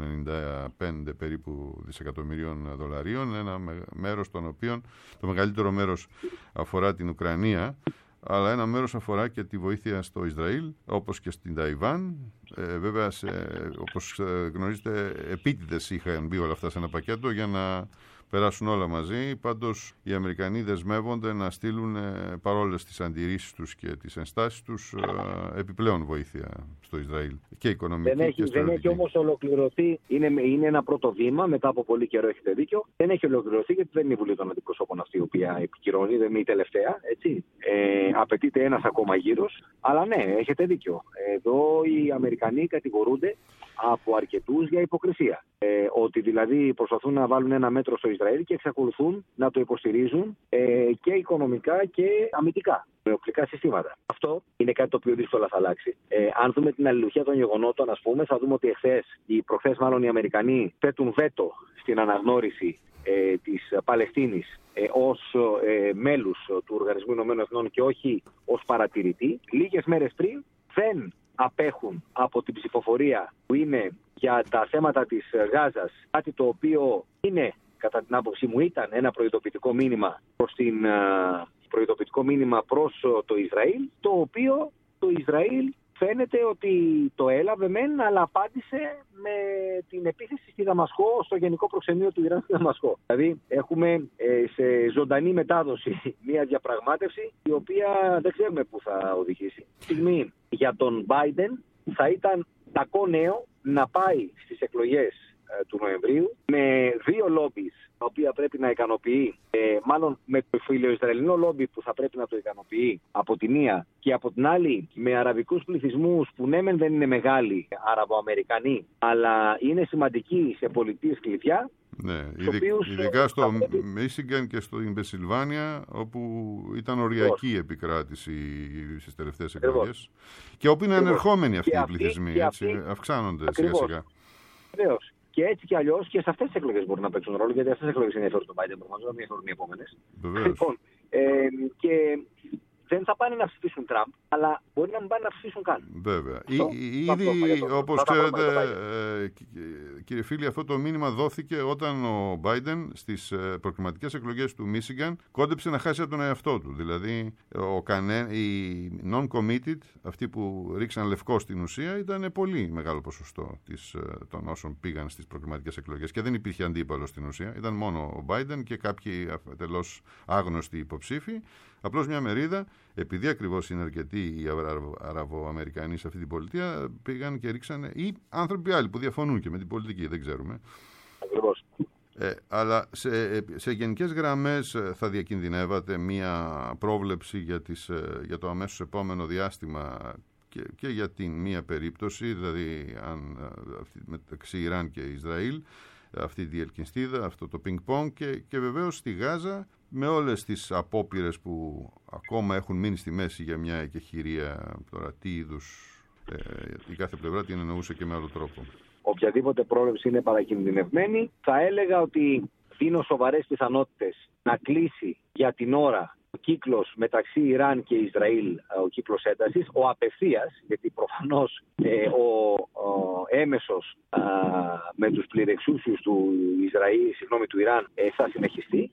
95 περίπου δισεκατομμυρίων δολαρίων, ένα μέρος των οποίων, το μεγαλύτερο μέρος αφορά την Ουκρανία, αλλά ένα μέρος αφορά και τη βοήθεια στο Ισραήλ, όπως και στην Ταϊβάν. Βέβαια, όπως γνωρίζετε, επίτηδες είχαν μπει όλα αυτά σε ένα πακέτο για να περάσουν όλα μαζί. Πάντως, οι Αμερικανοί δεσμεύονται να στείλουν, παρόλες τις αντιρρήσεις τους και τις ενστάσεις τους, επιπλέον βοήθεια στο Ισραήλ. Και οικονομική και στρατιωτική. Δεν έχει όμως ολοκληρωθεί. Είναι ένα πρώτο βήμα, μετά από πολύ καιρό, έχετε δίκιο. Δεν έχει ολοκληρωθεί, γιατί δεν είναι η Βουλή των Αντιπροσώπων αυτή η οποία επικυρώνει, δεν είναι η τελευταία. Έτσι. Απαιτείται ένας ακόμα γύρος. Αλλά ναι, έχετε δίκιο. Εδώ οι Αμερικανοί κατηγορούνται από αρκετούς για υποκρισία. Ότι δηλαδή προσπαθούν να βάλουν ένα μέτρο στο Ισραήλ και εξακολουθούν να το υποστηρίζουν και οικονομικά και αμυντικά, με οπλικά συστήματα. Αυτό είναι κάτι το οποίο δύσκολα θα αλλάξει. Αν δούμε την αλληλουχία των γεγονότων, ας πούμε, θα δούμε ότι προχθές μάλλον οι Αμερικανοί θέτουν βέτο στην αναγνώριση της Παλαιστίνης ως μέλους του Οργανισμού Ηνωμένων Εθνών και όχι ως παρατηρητή. Λίγες μέρες πριν δεν απέχουν από την ψηφοφορία που είναι για τα θέματα της Γάζας, κάτι το οποίο είναι, κατά την άποψή μου, ήταν ένα προειδοποιητικό μήνυμα προς το Ισραήλ, το οποίο το Ισραήλ φαίνεται ότι το έλαβε μεν, αλλά απάντησε με την επίθεση στη Δαμασκό, στο γενικό προξενείο του Ιράν στη Δαμασκό. Δηλαδή έχουμε σε ζωντανή μετάδοση μια διαπραγμάτευση η οποία δεν ξέρουμε πού θα οδηγήσει. Στιγμή για τον Biden θα ήταν κακό νέο να πάει στις εκλογές του Νοεμβρίου με δύο λόμπις τα οποία πρέπει να ικανοποιεί, μάλλον με το φιλοϊσραηλινό λόμπι που θα πρέπει να το ικανοποιεί από τη μία και από την άλλη με αραβικούς πληθυσμούς που ναι μεν δεν είναι μεγάλοι αραβοαμερικανοί, αλλά είναι σημαντικοί σε πολιτείες κλειδιά. Ναι, ειδικά στο Μίσιγκαν και στην Πενσιλβάνια, όπου ήταν οριακή επικράτηση στις τελευταίες εκλογές και όπου είναι ανερχόμενοι αυτοί οι πληθυσμοί, αυξάνονται σιγά σιγά. Βεβαίως. Και έτσι κι αλλιώς και σε αυτές τις εκλογές μπορεί να παίξουν ρόλο, γιατί αυτές τις εκλογές ενδιαφέρουν τον Biden, προφανώς, δεν ενδιαφέρουν οι επόμενες. Λοιπόν, και δεν θα πάνε να ψηφίσουν Τραμπ, αλλά μπορεί να μην πάνε να ψηφίσουν καν. Βέβαια. Ήδη, όπως ξέρετε, κύριε φίλοι, αυτό το μήνυμα δόθηκε όταν ο Biden στις προκριματικές εκλογές του Μίσιγκαν κόντεψε να χάσει από τον εαυτό του. Δηλαδή, οι non-committed, αυτοί που ρίξαν λευκό στην ουσία, ήταν πολύ μεγάλο ποσοστό των όσων πήγαν στις προκριματικές εκλογές. Και δεν υπήρχε αντίπαλο στην ουσία. Ήταν μόνο ο Biden και κάποιοι τελώς άγνωστοι υποψήφοι. Απλώς μια μερίδα, επειδή ακριβώς είναι αρκετοί οι Αραβοαμερικανοί σε αυτή την πολιτεία, πήγαν και ρίξανε, ή άνθρωποι άλλοι που διαφωνούν και με την πολιτική, δεν ξέρουμε. Ακριβώς. Αλλά σε γενικές γραμμές θα διακινδυνεύατε μια πρόβλεψη για το αμέσως επόμενο διάστημα και για την μία περίπτωση, δηλαδή μεταξύ Ιράν και Ισραήλ, αυτή τη διελκυνστίδα, αυτό το πινκ-πονγκ και βεβαίως στη Γάζα, με όλες τις απόπειρες που ακόμα έχουν μείνει στη μέση για μια εκεχηρία. Τώρα τι είδους, η κάθε πλευρά την εννοούσε και με άλλο τρόπο. Οποιαδήποτε πρόβλεψη είναι παρακινδυνευμένη. Θα έλεγα ότι δίνω σοβαρές πιθανότητες να κλείσει για την ώρα ο κύκλος μεταξύ Ιράν και Ισραήλ, ο κύκλος έντασης, ο απευθείας, γιατί προφανώς ο έμεσος με τους πληρεξούσιους του Ιράν θα συνεχιστεί.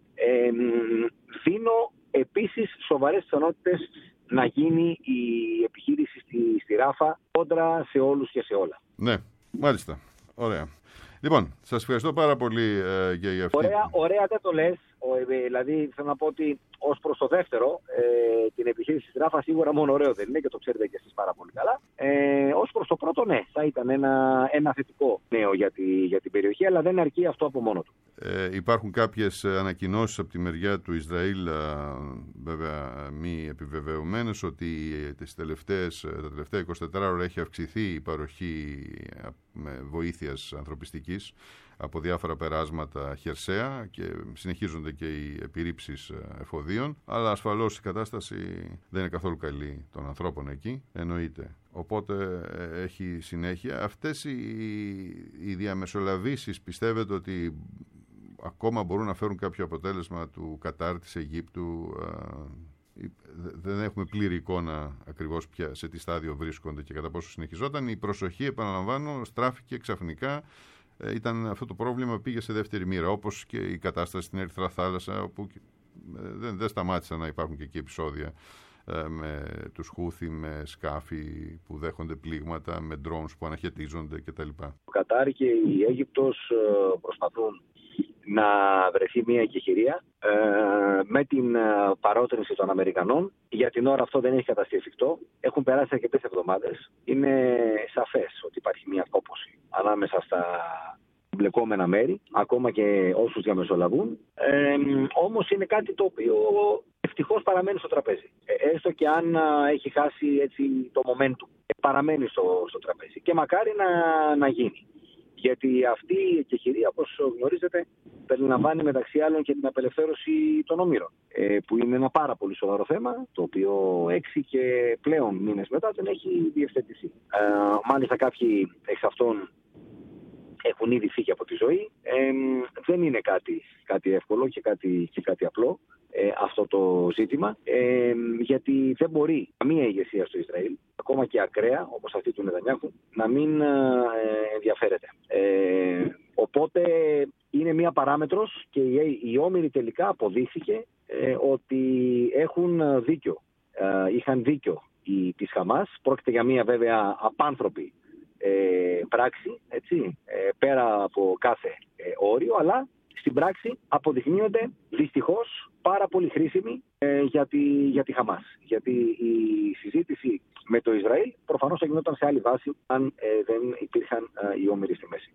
Δίνω επίσης σοβαρές πιθανότητες να γίνει η επιχείρηση στη Ράφα κόντρα σε όλους και σε όλα. Ναι, μάλιστα. Ωραία. Λοιπόν, σας ευχαριστώ πάρα πολύ για αυτή. Ωραία δεν το λες. Δηλαδή θέλω να πω ότι ως προς το δεύτερο, την επιχείρηση της Ράφα σίγουρα μόνο ωραίο δεν είναι και το ξέρετε και εσείς πάρα πολύ καλά. Ως προς το πρώτο, ναι, θα ήταν ένα θετικό νέο για την περιοχή, αλλά δεν αρκεί αυτό από μόνο του. Υπάρχουν κάποιες ανακοινώσεις από τη μεριά του Ισραήλ, βέβαια μη επιβεβαιωμένες, ότι τα τελευταία 24 ώρα έχει αυξηθεί η παροχή βοήθειας ανθρωπιστικής από διάφορα περάσματα χερσαία και συνεχίζονται και οι επιρρήψεις εφοδίων, αλλά ασφαλώς η κατάσταση δεν είναι καθόλου καλή των ανθρώπων εκεί, εννοείται. Οπότε έχει συνέχεια. Αυτές οι διαμεσολαβήσεις πιστεύετε ότι ακόμα μπορούν να φέρουν κάποιο αποτέλεσμα του Κατάρ, της Αιγύπτου? Δεν έχουμε πλήρη εικόνα ακριβώς πια σε τι στάδιο βρίσκονται και κατά πόσο συνεχιζόταν. Η προσοχή, επαναλαμβάνω, στράφηκε ξαφνικά. Ήταν αυτό το πρόβλημα, πήγε σε δεύτερη μοίρα, όπως και η κατάσταση στην Ερυθρά Θάλασσα, όπου δεν σταμάτησαν να υπάρχουν και εκεί επεισόδια με τους Χούθι, με σκάφη που δέχονται πλήγματα, με drones που αναχαιτίζονται κτλ. Ο Κατάρ και η Αίγυπτος προσπαθούν να βρεθεί μια εκεχηρία με την παρότρινση των Αμερικανών. Για την ώρα αυτό δεν έχει καταστεί εφικτό. Έχουν περάσει αρκετές εβδομάδες. Είναι σαφές ότι υπάρχει μια κόπωση ανάμεσα στα μπλεκόμενα μέρη, ακόμα και όσους διαμεσολαβούν. Όμως είναι κάτι το οποίο ευτυχώς παραμένει στο τραπέζι. Έστω και αν έχει χάσει έτσι το momentum, παραμένει στο τραπέζι. Και μακάρι να γίνει. Γιατί αυτή η εκεχηρία, όπως γνωρίζετε, περιλαμβάνει μεταξύ άλλων και την απελευθέρωση των ομήρων, που είναι ένα πάρα πολύ σοβαρό θέμα, το οποίο 6 και πλέον μήνες μετά δεν έχει διευθετηθεί. Μάλιστα κάποιοι εξ αυτών έχουν ήδη φύγει από τη ζωή. Δεν είναι κάτι εύκολο και κάτι απλό αυτό το ζήτημα, γιατί δεν μπορεί καμία ηγεσία στο Ισραήλ, ακόμα και ακραία όπως αυτή του Νετανιάχου, να μην ενδιαφέρεται. Οπότε είναι μία παράμετρος και οι όμηροι τελικά αποδείχθηκε ότι έχουν δίκιο. Είχαν δίκιο της Χαμάς. Πρόκειται για μία βέβαια απάνθρωπη πράξη, έτσι, πέρα από κάθε όριο, αλλά στην πράξη αποδεικνύονται δυστυχώς πάρα πολύ χρήσιμοι για τη Χαμάς. Γιατί η συζήτηση με το Ισραήλ προφανώς θα γινόταν σε άλλη βάση αν δεν υπήρχαν οι όμηροι στη μέση.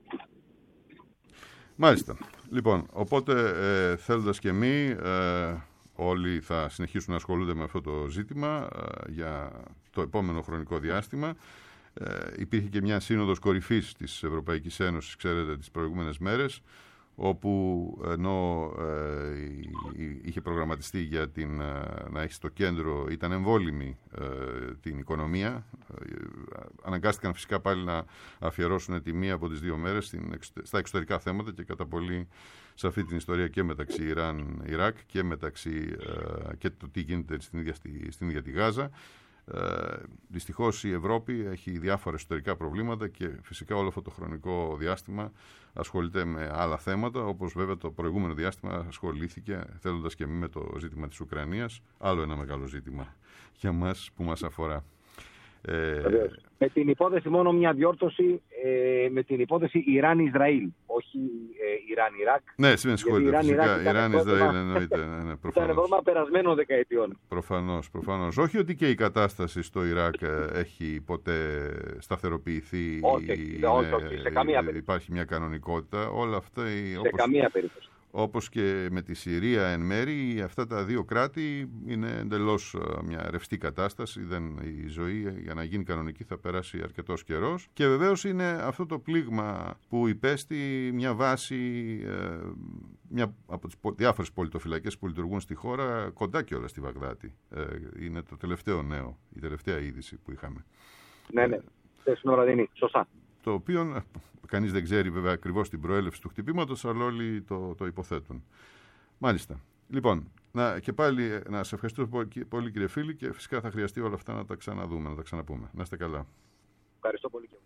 Μάλιστα. Λοιπόν, οπότε θέλοντας και εμείς όλοι θα συνεχίσουν να ασχολούνται με αυτό το ζήτημα για το επόμενο χρονικό διάστημα. Υπήρχε και μια σύνοδος κορυφής της Ευρωπαϊκής Ένωσης, ξέρετε, τις προηγούμενες μέρες, όπου ενώ είχε προγραμματιστεί για να έχει στο κέντρο, ήταν εμβόλυμη την οικονομία, αναγκάστηκαν φυσικά πάλι να αφιερώσουν τη μία από τις 2 μέρες στα εξωτερικά θέματα και κατά πολύ σε αυτή την ιστορία και μεταξύ Ιράν-Ιράκ και το τι γίνεται στην ίδια τη Γάζα. Δυστυχώς η Ευρώπη έχει διάφορα εσωτερικά προβλήματα και φυσικά όλο αυτό το χρονικό διάστημα ασχολείται με άλλα θέματα, όπως βέβαια το προηγούμενο διάστημα ασχολήθηκε, θέλοντας και εμείς, με το ζήτημα της Ουκρανίας, άλλο ένα μεγάλο ζήτημα για μας που μας αφορά. Με την υπόθεση μόνο μια διόρθωση, με την υπόθεση Ιράν-Ισραήλ, όχι Ιράν-Ιράκ. Ναι, συγχωρείτε, φυσικά Ιράν-Ισραήλ εννοείται. Ήταν πρόβλημα περασμένων δεκαετιών. Προφανώς. Όχι ότι και η κατάσταση στο Ιράκ έχει ποτέ σταθεροποιηθεί. Όχι, σε καμία περίπτωση. Υπάρχει μια κανονικότητα. Όλα αυτά, σε καμία περίπτωση. Όπως και με τη Συρία εν μέρη, αυτά τα 2 κράτη είναι εντελώς μια ρευστή κατάσταση. Η ζωή για να γίνει κανονική θα περάσει αρκετός καιρός. Και βεβαίως είναι αυτό το πλήγμα που υπέστη μια βάση, μια από τις διάφορες πολιτοφυλακές που λειτουργούν στη χώρα, κοντά κιόλας στη Βαγδάτη. Είναι το τελευταίο νέο, η τελευταία είδηση που είχαμε. Ναι, στην σωστά. Το οποίο κανείς δεν ξέρει βέβαια ακριβώς την προέλευση του χτυπήματος, αλλά όλοι το υποθέτουν. Μάλιστα. Λοιπόν, και πάλι να σε ευχαριστώ πολύ, κύριε φίλη, και φυσικά θα χρειαστεί όλα αυτά να τα ξαναδούμε, να τα ξαναπούμε. Να είστε καλά. Ευχαριστώ πολύ και εγώ.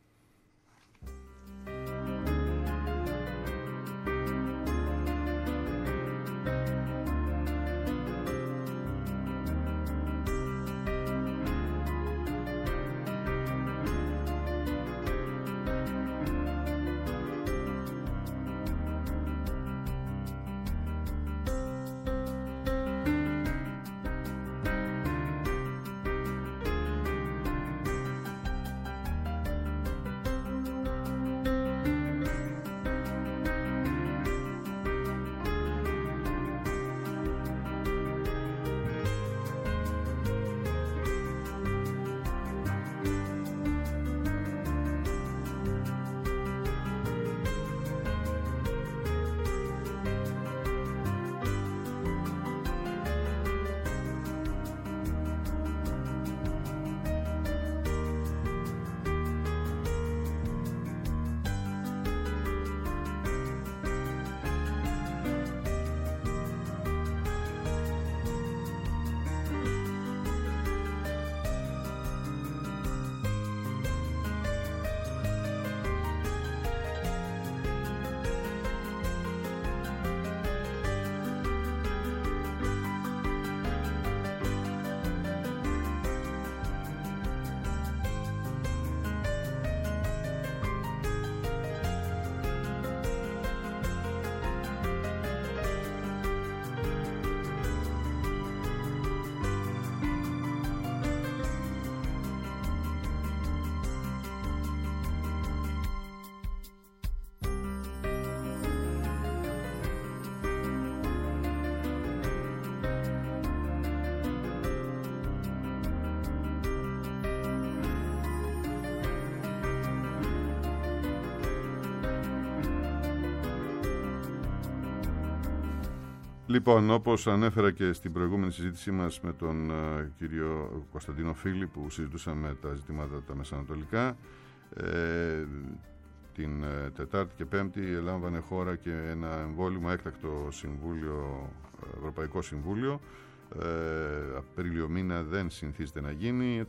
Λοιπόν, όπως ανέφερα και στην προηγούμενη συζήτησή μας με τον κύριο Κωνσταντίνο Φίλη, που συζητούσαμε τα ζητήματα τα μεσανατολικά, την Τετάρτη και Πέμπτη ελάμβανε χώρα και ένα εμβόλυμο έκτακτο Ευρωπαϊκό Συμβούλιο. Απρίλιο μήνα δεν συνηθίζεται να γίνει.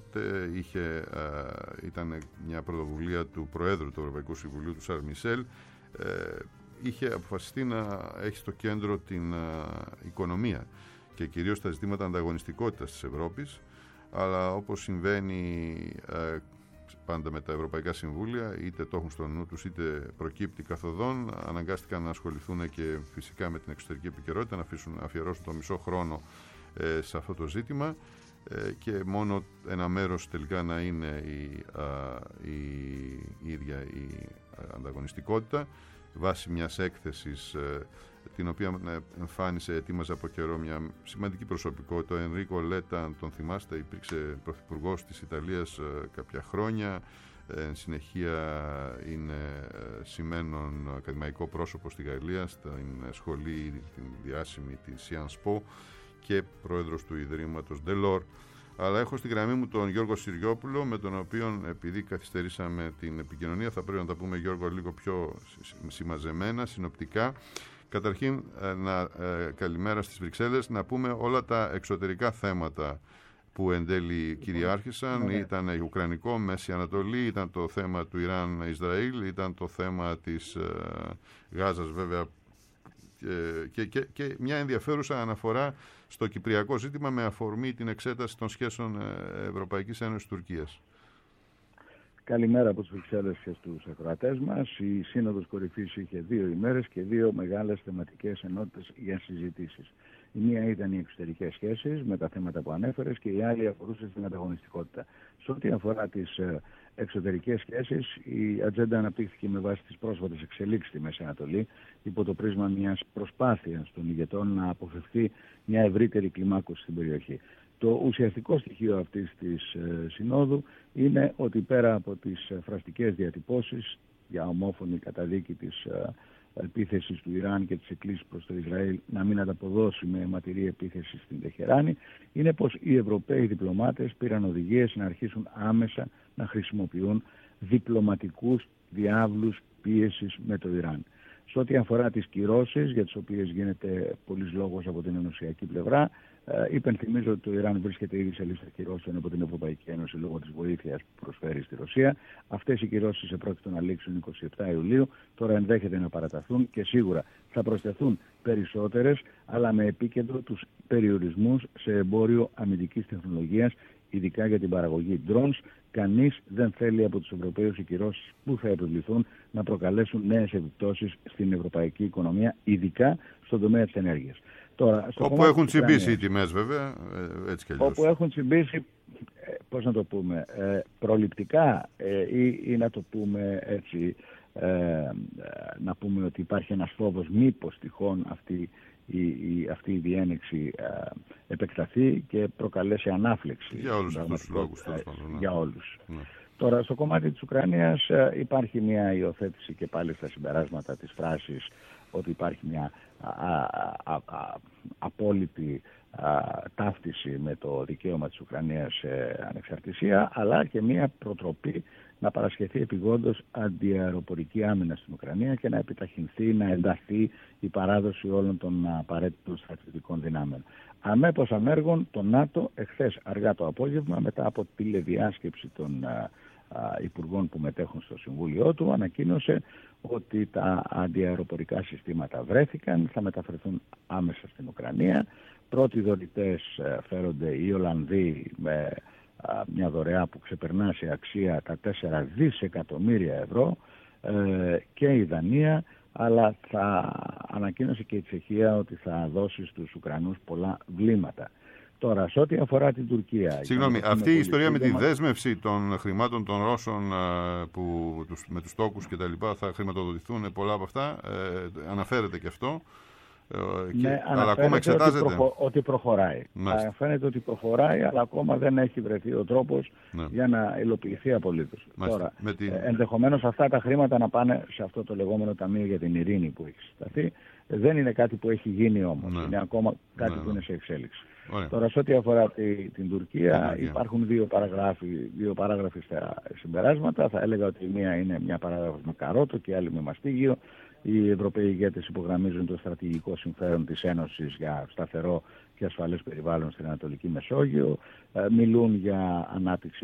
Ήταν μια πρωτοβουλία του Προέδρου του Ευρωπαϊκού Συμβουλίου, του Σαρλ Μισελ. Είχε αποφασιστεί να έχει στο κέντρο την οικονομία και κυρίως τα ζητήματα ανταγωνιστικότητας της Ευρώπης, αλλά όπως συμβαίνει πάντα με τα Ευρωπαϊκά Συμβούλια, είτε το έχουν στο νου τους είτε προκύπτει καθοδόν, αναγκάστηκαν να ασχοληθούν και φυσικά με την εξωτερική επικαιρότητα, να αφιερώσουν το μισό χρόνο σε αυτό το ζήτημα και μόνο ένα μέρος τελικά να είναι η ίδια η ανταγωνιστικότητα, βάσει μιας έκθεσης την οποία ετοίμαζε από καιρό μια σημαντική προσωπικότητα. Ο Ενρίκο Λέτα, αν τον θυμάστε, υπήρξε πρωθυπουργός της Ιταλίας κάποια χρόνια. Εν συνεχεία είναι σημαίνον ακαδημαϊκό πρόσωπο στη Γαλλία, στην σχολή την διάσημη τη Sciences Po και πρόεδρος του Ιδρύματος Delors. Αλλά έχω στη γραμμή μου τον Γιώργο Συριόπουλο, με τον οποίο, επειδή καθυστερήσαμε την επικοινωνία, θα πρέπει να τα πούμε, Γιώργο, λίγο πιο συμμαζεμένα, συνοπτικά. Καταρχήν, καλημέρα στις Βρυξέλλες, να πούμε όλα τα εξωτερικά θέματα που εν τέλει κυριάρχησαν. Ήταν η Ουκρανικό, Μέση Ανατολή, ήταν το θέμα του Ιράν-Ισραήλ, ήταν το θέμα της Γάζας βέβαια, και μια ενδιαφέρουσα αναφορά στο κυπριακό ζήτημα με αφορμή την εξέταση των σχέσεων Ευρωπαϊκής Ένωσης-Τουρκίας. Καλημέρα από τις Βρυξέλλες και στους ακροατές μας. Η Σύνοδος Κορυφής είχε 2 ημέρες και 2 μεγάλες θεματικές ενότητες για συζητήσεις. Η μία ήταν οι εξωτερικές σχέσεις με τα θέματα που ανέφερες και η άλλη αφορούσε στην ανταγωνιστικότητα. Σε ό,τι αφορά τις εξωτερικές σχέσεις, η ατζέντα αναπτύχθηκε με βάση τις πρόσφατες εξελίξεις στη Μέση Ανατολή, υπό το πρίσμα μιας προσπάθειας των ηγετών να αποφευθεί μια ευρύτερη κλιμάκωση στην περιοχή. Το ουσιαστικό στοιχείο αυτής της συνόδου είναι ότι πέρα από τις φραστικές διατυπώσεις για ομόφωνη καταδίκη της επίθεσης του Ιράν και της εκκλήσης προς το Ισραήλ να μην ανταποδώσει με αιματηρή επίθεση στην Τεχεράνη, είναι πως οι Ευρωπαίοι διπλωμάτες πήραν οδηγίες να αρχίσουν άμεσα να χρησιμοποιούν διπλωματικούς διάβλους πίεσης με το Ιράν. Σε ό,τι αφορά τις κυρώσεις, για τις οποίες γίνεται πολλής λόγος από την ενωσιακή πλευρά, υπενθυμίζω ότι το Ιράν βρίσκεται ήδη σε λίστα κυρώσεων από την Ευρωπαϊκή Ένωση λόγω της βοήθειας που προσφέρει στη Ρωσία. Αυτές οι κυρώσεις επρόκειτο να λήξουν 27 Ιουλίου, τώρα ενδέχεται να παραταθούν και σίγουρα θα προσθεθούν περισσότερες, αλλά με επίκεντρο τους περιορισμούς σε εμπόριο αμυντικής τεχνολογίας, ειδικά για την παραγωγή drones. Κανείς δεν θέλει από τους Ευρωπαίους οι κυρώσεις που θα επιβληθούν να προκαλέσουν νέες επιπτώσεις στην ευρωπαϊκή οικονομία, ειδικά στον τομέα της ενέργειας. Τώρα, όπου έχουν τσιμπήσει οι τιμές βέβαια, έτσι κι αλλιώς. Όπου έχουν τσιμπήσει, πώς να το πούμε, προληπτικά ή να το πούμε έτσι, να πούμε ότι υπάρχει ένας φόβος μήπως τυχόν αυτή η διένεξη επεκταθεί και προκαλέσει ανάφλεξη. Για όλους τους λόγους. Για όλους. Ναι. Τώρα, στο κομμάτι της Ουκρανίας υπάρχει μια υιοθέτηση και πάλι στα συμπεράσματα της φράσης ότι υπάρχει μια απόλυτη ταύτιση με το δικαίωμα της Ουκρανίας σε ανεξαρτησία, αλλά και μια προτροπή να παρασχεθεί επιγόντως αντιαεροπορική άμυνα στην Ουκρανία και να επιταχυνθεί, να ενταθεί η παράδοση όλων των απαραίτητων στρατιωτικών δυνάμεων. Αμέπως ανέργων, το ΝΑΤΟ εχθές αργά το απόγευμα, μετά από τηλεδιάσκεψη των υπουργών που μετέχουν στο Συμβούλιο του, ανακοίνωσε ότι τα αντιαεροπορικά συστήματα βρέθηκαν, θα μεταφερθούν άμεσα στην Ουκρανία. Πρώτοι δωρητές φέρονται οι Ολλανδοί με μια δωρεά που ξεπερνά σε αξία τα 4 δισεκατομμύρια ευρώ και η Δανία, αλλά θα ανακοίνωσε και η Τσεχία ότι θα δώσει στους Ουκρανούς πολλά βλήματα. Τώρα, σε ό,τι αφορά την Τουρκία... Συγγνώμη, αυτή η ιστορία με τη δέσμευση των χρημάτων των Ρώσων που με τους τόκους και τα λοιπά θα χρηματοδοτηθούν πολλά από αυτά, αναφέρεται και αυτό. Ναι, αλλά ακόμα εξετάζεται. Ότι προχωράει. Φαίνεται ότι προχωράει, αλλά ακόμα δεν έχει βρεθεί ο τρόπος για να υλοποιηθεί απολύτως. Τώρα, ενδεχομένως αυτά τα χρήματα να πάνε σε αυτό το λεγόμενο Ταμείο για την Ειρήνη που έχει συσταθεί. Δεν είναι κάτι που έχει γίνει όμως. Είναι ακόμα κάτι που είναι σε εξέλιξη. Τώρα, σε ό,τι αφορά την Τουρκία, υπάρχουν δύο παράγραφοι στα συμπεράσματα. Θα έλεγα ότι η μία είναι μια παράγραφος με καρότο και η άλλη με μαστίγιο. Οι Ευρωπαίοι ηγέτες υπογραμμίζουν το στρατηγικό συμφέρον της Ένωσης για σταθερό και ασφαλές περιβάλλον στην Ανατολική Μεσόγειο. Μιλούν για ανάπτυξη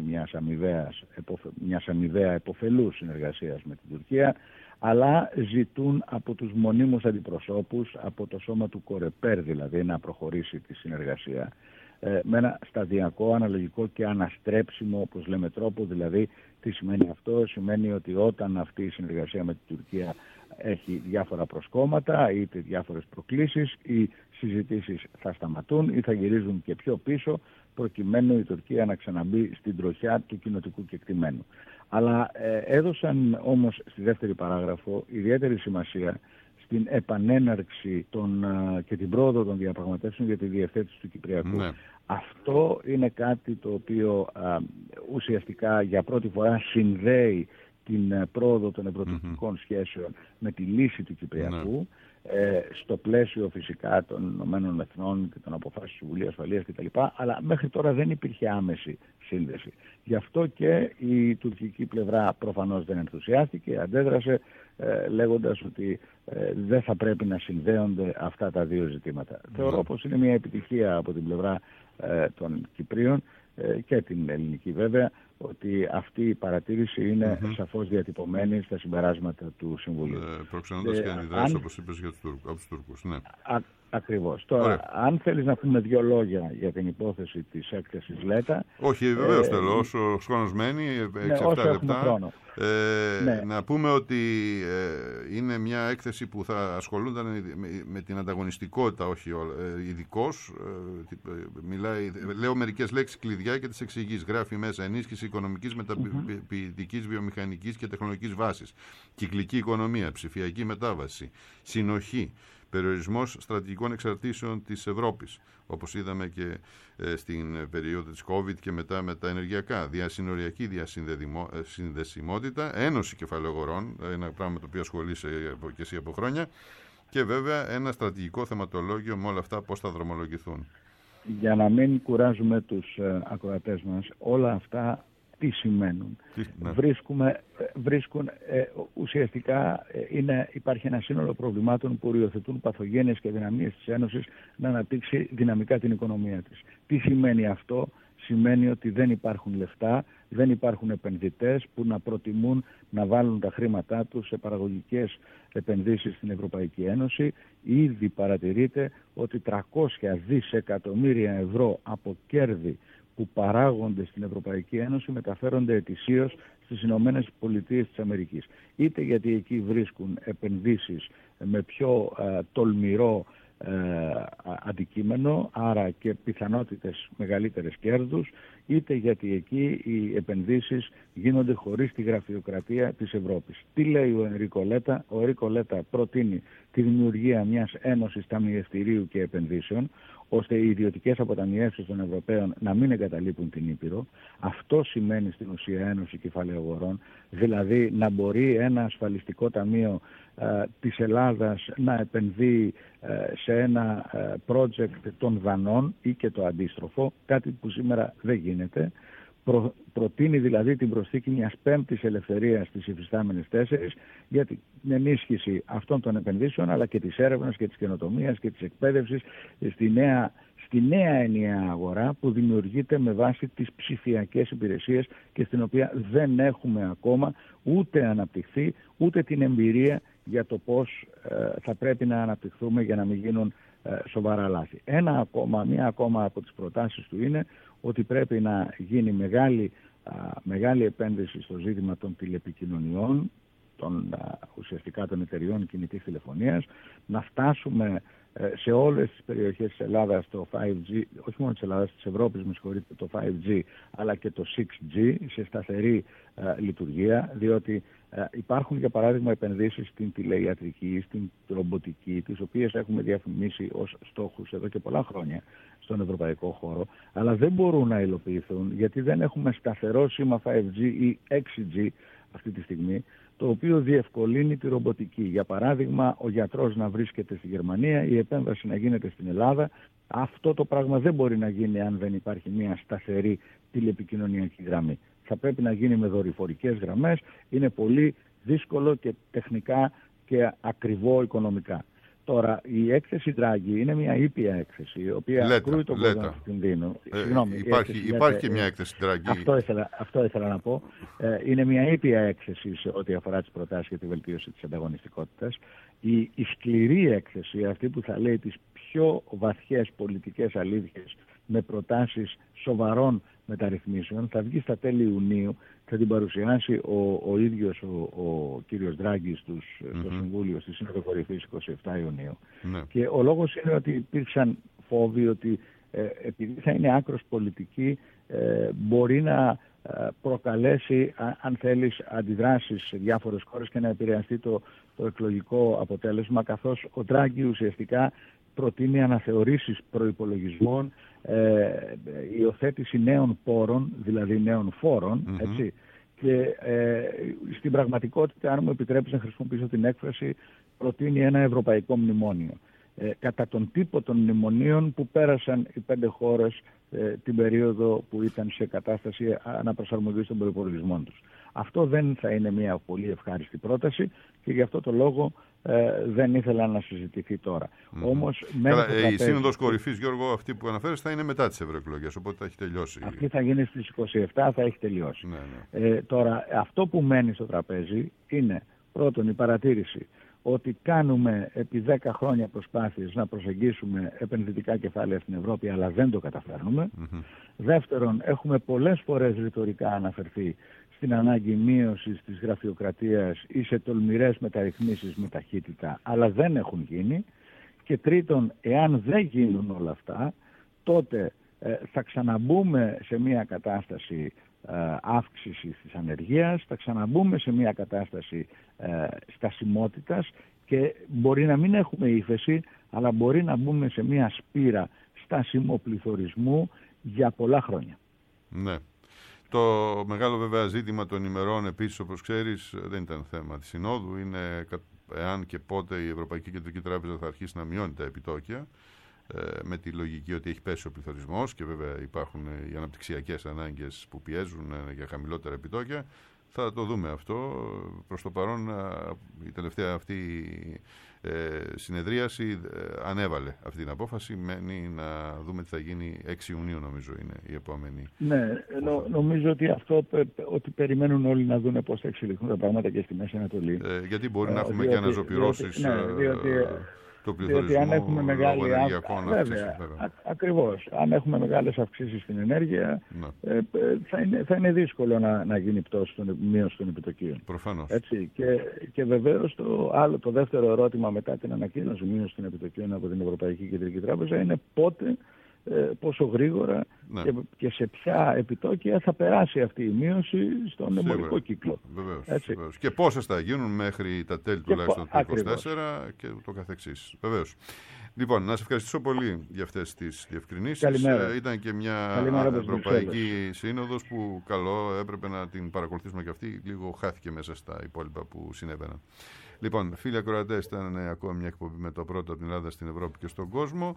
μιας αμοιβαία επωφελούς συνεργασίας με την Τουρκία, αλλά ζητούν από τους μονίμους αντιπροσώπους, από το σώμα του Κορεπέρ δηλαδή, να προχωρήσει τη συνεργασία με ένα σταδιακό, αναλογικό και αναστρέψιμο, όπως λέμε, τρόπο. Δηλαδή, τι σημαίνει αυτό? Σημαίνει ότι όταν αυτή η συνεργασία με την Τουρκία έχει διάφορα προσκόμματα ή διάφορες προκλήσεις, οι συζητήσεις θα σταματούν ή θα γυρίζουν και πιο πίσω, προκειμένου η Τουρκία να ξαναμπεί στην τροχιά του κοινοτικού κεκτημένου. Αλλά έδωσαν όμως στη δεύτερη παράγραφο ιδιαίτερη σημασία στην επανέναρξη και την πρόοδο των διαπραγματεύσεων για τη διευθέτηση του Κυπριακού. Ναι. Αυτό είναι κάτι το οποίο ουσιαστικά για πρώτη φορά συνδέει την πρόοδο των ευρωτουρκικών σχέσεων με τη λύση του Κυπριακού, στο πλαίσιο φυσικά των Ηνωμένων Εθνών και των αποφάσεων του Συμβουλίου Ασφαλείας κτλ. Αλλά μέχρι τώρα δεν υπήρχε άμεση σύνδεση. Γι' αυτό και η τουρκική πλευρά προφανώς δεν ενθουσιάστηκε, αντέδρασε λέγοντας ότι δεν θα πρέπει να συνδέονται αυτά τα δύο ζητήματα. Θεωρώ πως είναι μια επιτυχία από την πλευρά των Κυπρίων και την ελληνική βέβαια, ότι αυτή η παρατήρηση είναι σαφώς διατυπωμένη στα συμπεράσματα του Συμβουλίου. Προξενώντας και αντιδράσεις, όπως είπες, από τους Τούρκους. Ναι. Ακριβώς. Τώρα, αν θέλεις να πούμε δύο λόγια για την υπόθεση της έκθεσης ΛΕΤΑ... Όχι, βεβαίως θέλω, όσο χρόνος μένει, 6-7 λεπτά. Να πούμε ότι είναι μια έκθεση που θα ασχολούνταν με την ανταγωνιστικότητα, όχι ειδικώς. Λέω μερικές λέξεις κλειδιά και τις εξηγείς. Γράφει μέσα ενίσχυση οικονομικής, μεταποιητικής, βιομηχανικής και τεχνολογικής βάσης, κυκλική οικονομία, ψηφιακή μετάβαση, συνοχή, περιορισμός στρατηγικών εξαρτήσεων της Ευρώπης, όπως είδαμε και στην περίοδο της COVID και μετά με τα ενεργειακά, διασυνοριακή διασυνδεσιμότητα, ένωση κεφαλαιογορών, ένα πράγμα το οποίο ασχολείσαι και εσύ από χρόνια, και βέβαια ένα στρατηγικό θεματολόγιο με όλα αυτά πώς θα δρομολογηθούν. Για να μην κουράζουμε τους ακροατές μας, όλα αυτά τι σημαίνουν? Βρίσκουν ουσιαστικά υπάρχει ένα σύνολο προβλημάτων που οριοθετούν παθογένειες και δυναμίες της Ένωσης να αναπτύξει δυναμικά την οικονομία της. Τι σημαίνει αυτό? Σημαίνει ότι δεν υπάρχουν λεφτά, δεν υπάρχουν επενδυτές που να προτιμούν να βάλουν τα χρήματά τους σε παραγωγικές επενδύσεις στην Ευρωπαϊκή Ένωση. Ήδη παρατηρείται ότι 300 δισεκατομμύρια ευρώ από κέρδη που παράγονται στην Ευρωπαϊκή Ένωση μεταφέρονται ετησίως στις Ηνωμένες Πολιτείες της Αμερικής. Είτε γιατί εκεί βρίσκουν επενδύσεις με πιο τολμηρό αντικείμενο, άρα και πιθανότητες μεγαλύτερες κέρδους, είτε γιατί εκεί οι επενδύσεις γίνονται χωρίς τη γραφειοκρατία της Ευρώπης. Τι λέει ο Ενρίκο Λέτα? Ο Ενρίκο Λέτα προτείνει τη δημιουργία μιας ένωσης ταμιευτηρίου και επενδύσεων, ώστε οι ιδιωτικές αποταμιεύσεις των Ευρωπαίων να μην εγκαταλείπουν την Ήπειρο. Αυτό σημαίνει στην ουσία Ένωση Κεφαλαιογορών, δηλαδή να μπορεί ένα ασφαλιστικό ταμείο της Ελλάδας να επενδύει σε ένα project των Δανών ή και το αντίστροφο, κάτι που σήμερα δεν γίνεται. Προτείνει δηλαδή την προσθήκη μιας πέμπτης ελευθερίας στις υφιστάμενες 4 για την ενίσχυση αυτών των επενδύσεων, αλλά και της έρευνας και της καινοτομίας και της εκπαίδευσης στη νέα ενιαία αγορά που δημιουργείται με βάση τις ψηφιακές υπηρεσίες και στην οποία δεν έχουμε ακόμα ούτε αναπτυχθεί ούτε την εμπειρία για το πώς θα πρέπει να αναπτυχθούμε για να μην γίνουν σοβαρά λάθη. Μία ακόμα από τις προτάσεις του είναι ότι πρέπει να γίνει μεγάλη επένδυση στο ζήτημα των τηλεπικοινωνιών, ουσιαστικά των εταιριών κινητής τηλεφωνίας, να φτάσουμε σε όλες τις περιοχές της Ελλάδας το 5G, όχι μόνο της Ελλάδας, της Ευρώπης, το 5G, αλλά και το 6G σε σταθερή λειτουργία, διότι Υπάρχουν για παράδειγμα επενδύσεις στην τηλεϊατρική, στην ρομποτική, τις οποίες έχουμε διαφημίσει ως στόχους εδώ και πολλά χρόνια στον ευρωπαϊκό χώρο, αλλά δεν μπορούν να υλοποιηθούν γιατί δεν έχουμε σταθερό σήμα 5G ή 6G αυτή τη στιγμή, το οποίο διευκολύνει τη ρομποτική. Για παράδειγμα, ο γιατρός να βρίσκεται στη Γερμανία, η επέμβαση να γίνεται στην Ελλάδα. Αυτό το πράγμα δεν μπορεί να γίνει αν δεν υπάρχει μια σταθερή τηλεπικοινωνιακή γραμμή. Θα πρέπει να γίνει με δορυφορικές γραμμές. Είναι πολύ δύσκολο και τεχνικά και ακριβό οικονομικά. Τώρα, η έκθεση Draghi είναι μια ήπια έκθεση, η οποία κρούει τον κόσμο του κινδύνου. Υπάρχει και μια έκθεση Draghi. Αυτό ήθελα να πω. Είναι μια ήπια έκθεση σε ό,τι αφορά τις προτάσεις για τη βελτίωση της ανταγωνιστικότητας. Η σκληρή έκθεση, αυτή που θα λέει τις πιο βαθιές πολιτικές αλήθειες με προτάσεις σοβαρών μεταρρυθμίσεων, θα βγει στα τέλη Ιουνίου, θα την παρουσιάσει ο ίδιος ο κύριος Ντράγκη στο Συμβούλιο, στη Σύνοδο Κορυφής 27 Ιουνίου. Ναι. Και ο λόγος είναι ότι υπήρξαν φόβοι ότι επειδή θα είναι άκρος πολιτική, μπορεί να προκαλέσει, αν θέλεις, αντιδράσεις σε διάφορες χώρες και να επηρεαστεί το εκλογικό αποτέλεσμα, καθώς ο Ντράγκη ουσιαστικά προτείνει αναθεωρήσεις προϋπολογισμών, υιοθέτηση νέων πόρων, δηλαδή νέων φόρων, έτσι. Και στην πραγματικότητα, αν μου επιτρέπεις να χρησιμοποιήσω την έκφραση, προτείνει ένα ευρωπαϊκό μνημόνιο. Κατά τον τύπο των μνημονίων που πέρασαν οι 5 χώρες την περίοδο που ήταν σε κατάσταση αναπροσαρμογής των προϋπολογισμών τους. Αυτό δεν θα είναι μια πολύ ευχάριστη πρόταση και γι' αυτό το λόγο δεν ήθελα να συζητηθεί τώρα. Όμως, η Σύνοδος Κορυφής, Γιώργο, αυτή που αναφέρεις, θα είναι μετά τις ευρωεκλογές, οπότε θα έχει τελειώσει. Αυτή θα γίνει στις 27, θα έχει τελειώσει. Ναι. Τώρα, αυτό που μένει στο τραπέζι είναι πρώτον η παρατήρηση ότι κάνουμε επί 10 χρόνια προσπάθειες να προσεγγίσουμε επενδυτικά κεφάλαια στην Ευρώπη, αλλά δεν το καταφέρνουμε. Δεύτερον, έχουμε πολλές φορές ρητορικά αναφερθεί στην ανάγκη μείωσης της γραφειοκρατίας ή σε τολμηρές μεταρρυθμίσεις με ταχύτητα, αλλά δεν έχουν γίνει. Και τρίτον, εάν δεν γίνουν όλα αυτά, τότε θα ξαναμπούμε σε μια κατάσταση αύξησης της ανεργίας, θα ξαναμπούμε σε μια κατάσταση στασιμότητας και μπορεί να μην έχουμε ύφεση, αλλά μπορεί να μπούμε σε μια σπήρα στάσιμου πληθωρισμού για πολλά χρόνια. Ναι. Το μεγάλο βέβαια ζήτημα των ημερών επίσης, όπως ξέρεις, δεν ήταν θέμα της Συνόδου, είναι εάν και πότε η Ευρωπαϊκή Κεντρική Τράπεζα θα αρχίσει να μειώνει τα επιτόκια, με τη λογική ότι έχει πέσει ο πληθωρισμός και βέβαια υπάρχουν οι αναπτυξιακές ανάγκες που πιέζουν για χαμηλότερα επιτόκια. Θα το δούμε αυτό. Προς το παρόν η τελευταία αυτή συνεδρίαση ανέβαλε αυτή την απόφαση. Μένει να δούμε τι θα γίνει 6 Ιουνίου, νομίζω είναι η επόμενη. Ναι, νομίζω ότι αυτό ότι περιμένουν όλοι να δουν πώς θα εξελιχθούν τα πράγματα και στη Μέση Ανατολή. Γιατί μπορεί να έχουμε και αναζωπυρώσεις του πληθωρισμού, αν έχουμε μεγάλη ακριβώς. Αν έχουμε μεγάλες αυξήσεις στην ενέργεια, θα είναι δύσκολο να γίνει μείωση των επιτοκίων. Προφανώς. Έτσι, και βεβαίως το δεύτερο ερώτημα μετά την ανακοίνωση μείωση των επιτοκίων από την Ευρωπαϊκή Κεντρική Τράπεζα είναι πότε, πόσο γρήγορα και σε ποια επιτόκια θα περάσει αυτή η μείωση στον εμπορικό κύκλο. Βεβαίως. Και πόσες θα γίνουν μέχρι τα τέλη τουλάχιστον του 2024 και το καθεξής. Βεβαίως. Λοιπόν, να σε ευχαριστήσω πολύ για αυτές τις διευκρινήσεις. Ήταν και μια Ευρωπαϊκή Σύνοδος που καλό έπρεπε να την παρακολουθήσουμε και αυτή. Λίγο χάθηκε μέσα στα υπόλοιπα που συνέβαιναν. Λοιπόν, φίλοι ακροατές, ήταν ακόμα μια εκπομπή με το πρώτο από την Ελλάδα στην Ευρώπη και στον κόσμο.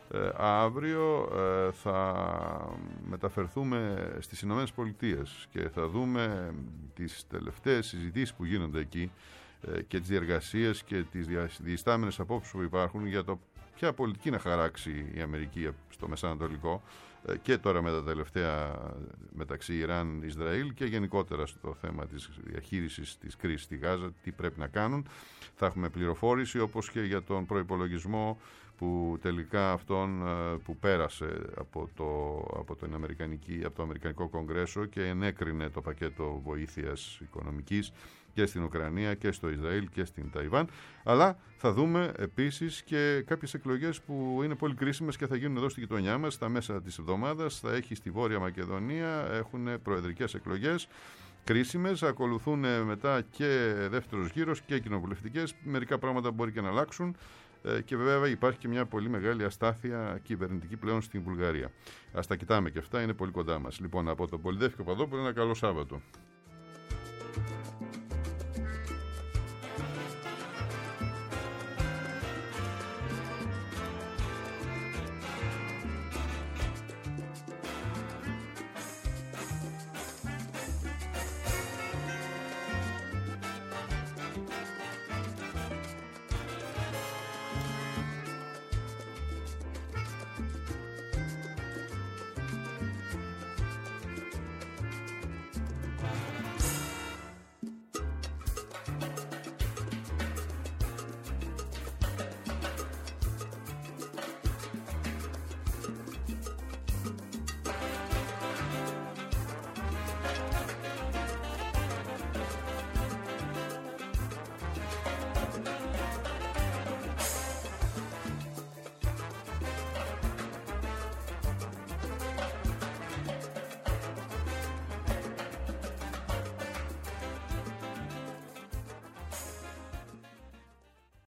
Αύριο θα μεταφερθούμε στις Ηνωμένες Πολιτείες και θα δούμε τις τελευταίες συζητήσεις που γίνονται εκεί και τις διεργασίες και τις διστάμενες απόψεις που υπάρχουν για το ποια πολιτική να χαράξει η Αμερική στο Μεσανατολικό και τώρα με τα τελευταία μεταξύ Ιράν-Ισραήλ και γενικότερα στο θέμα της διαχείρισης της κρίσης στη Γάζα, τι πρέπει να κάνουν. Θα έχουμε πληροφόρηση όπως και για τον προϋπολογισμό που τελικά αυτόν που πέρασε από το Αμερικανικό Κογκρέσο και ενέκρινε το πακέτο βοήθειας οικονομικής και στην Ουκρανία και στο Ισραήλ και στην Ταϊβάν. Αλλά θα δούμε επίσης και κάποιες εκλογές που είναι πολύ κρίσιμες και θα γίνουν εδώ στη γειτονιά μας στα μέσα της εβδομάδας. Θα έχει στη Βόρεια Μακεδονία, έχουν προεδρικές εκλογές κρίσιμες. Ακολουθούν μετά και δεύτερος γύρος και κοινοβουλευτικές. Μερικά πράγματα μπορεί και να αλλάξουν. Και βέβαια υπάρχει και μια πολύ μεγάλη αστάθεια κυβερνητική πλέον στην Βουλγαρία. Ας τα κοιτάμε και αυτά, είναι πολύ κοντά μας. Λοιπόν, από τον Πολυδέφη Παπαδόπουλο, ένα καλό Σάββατο.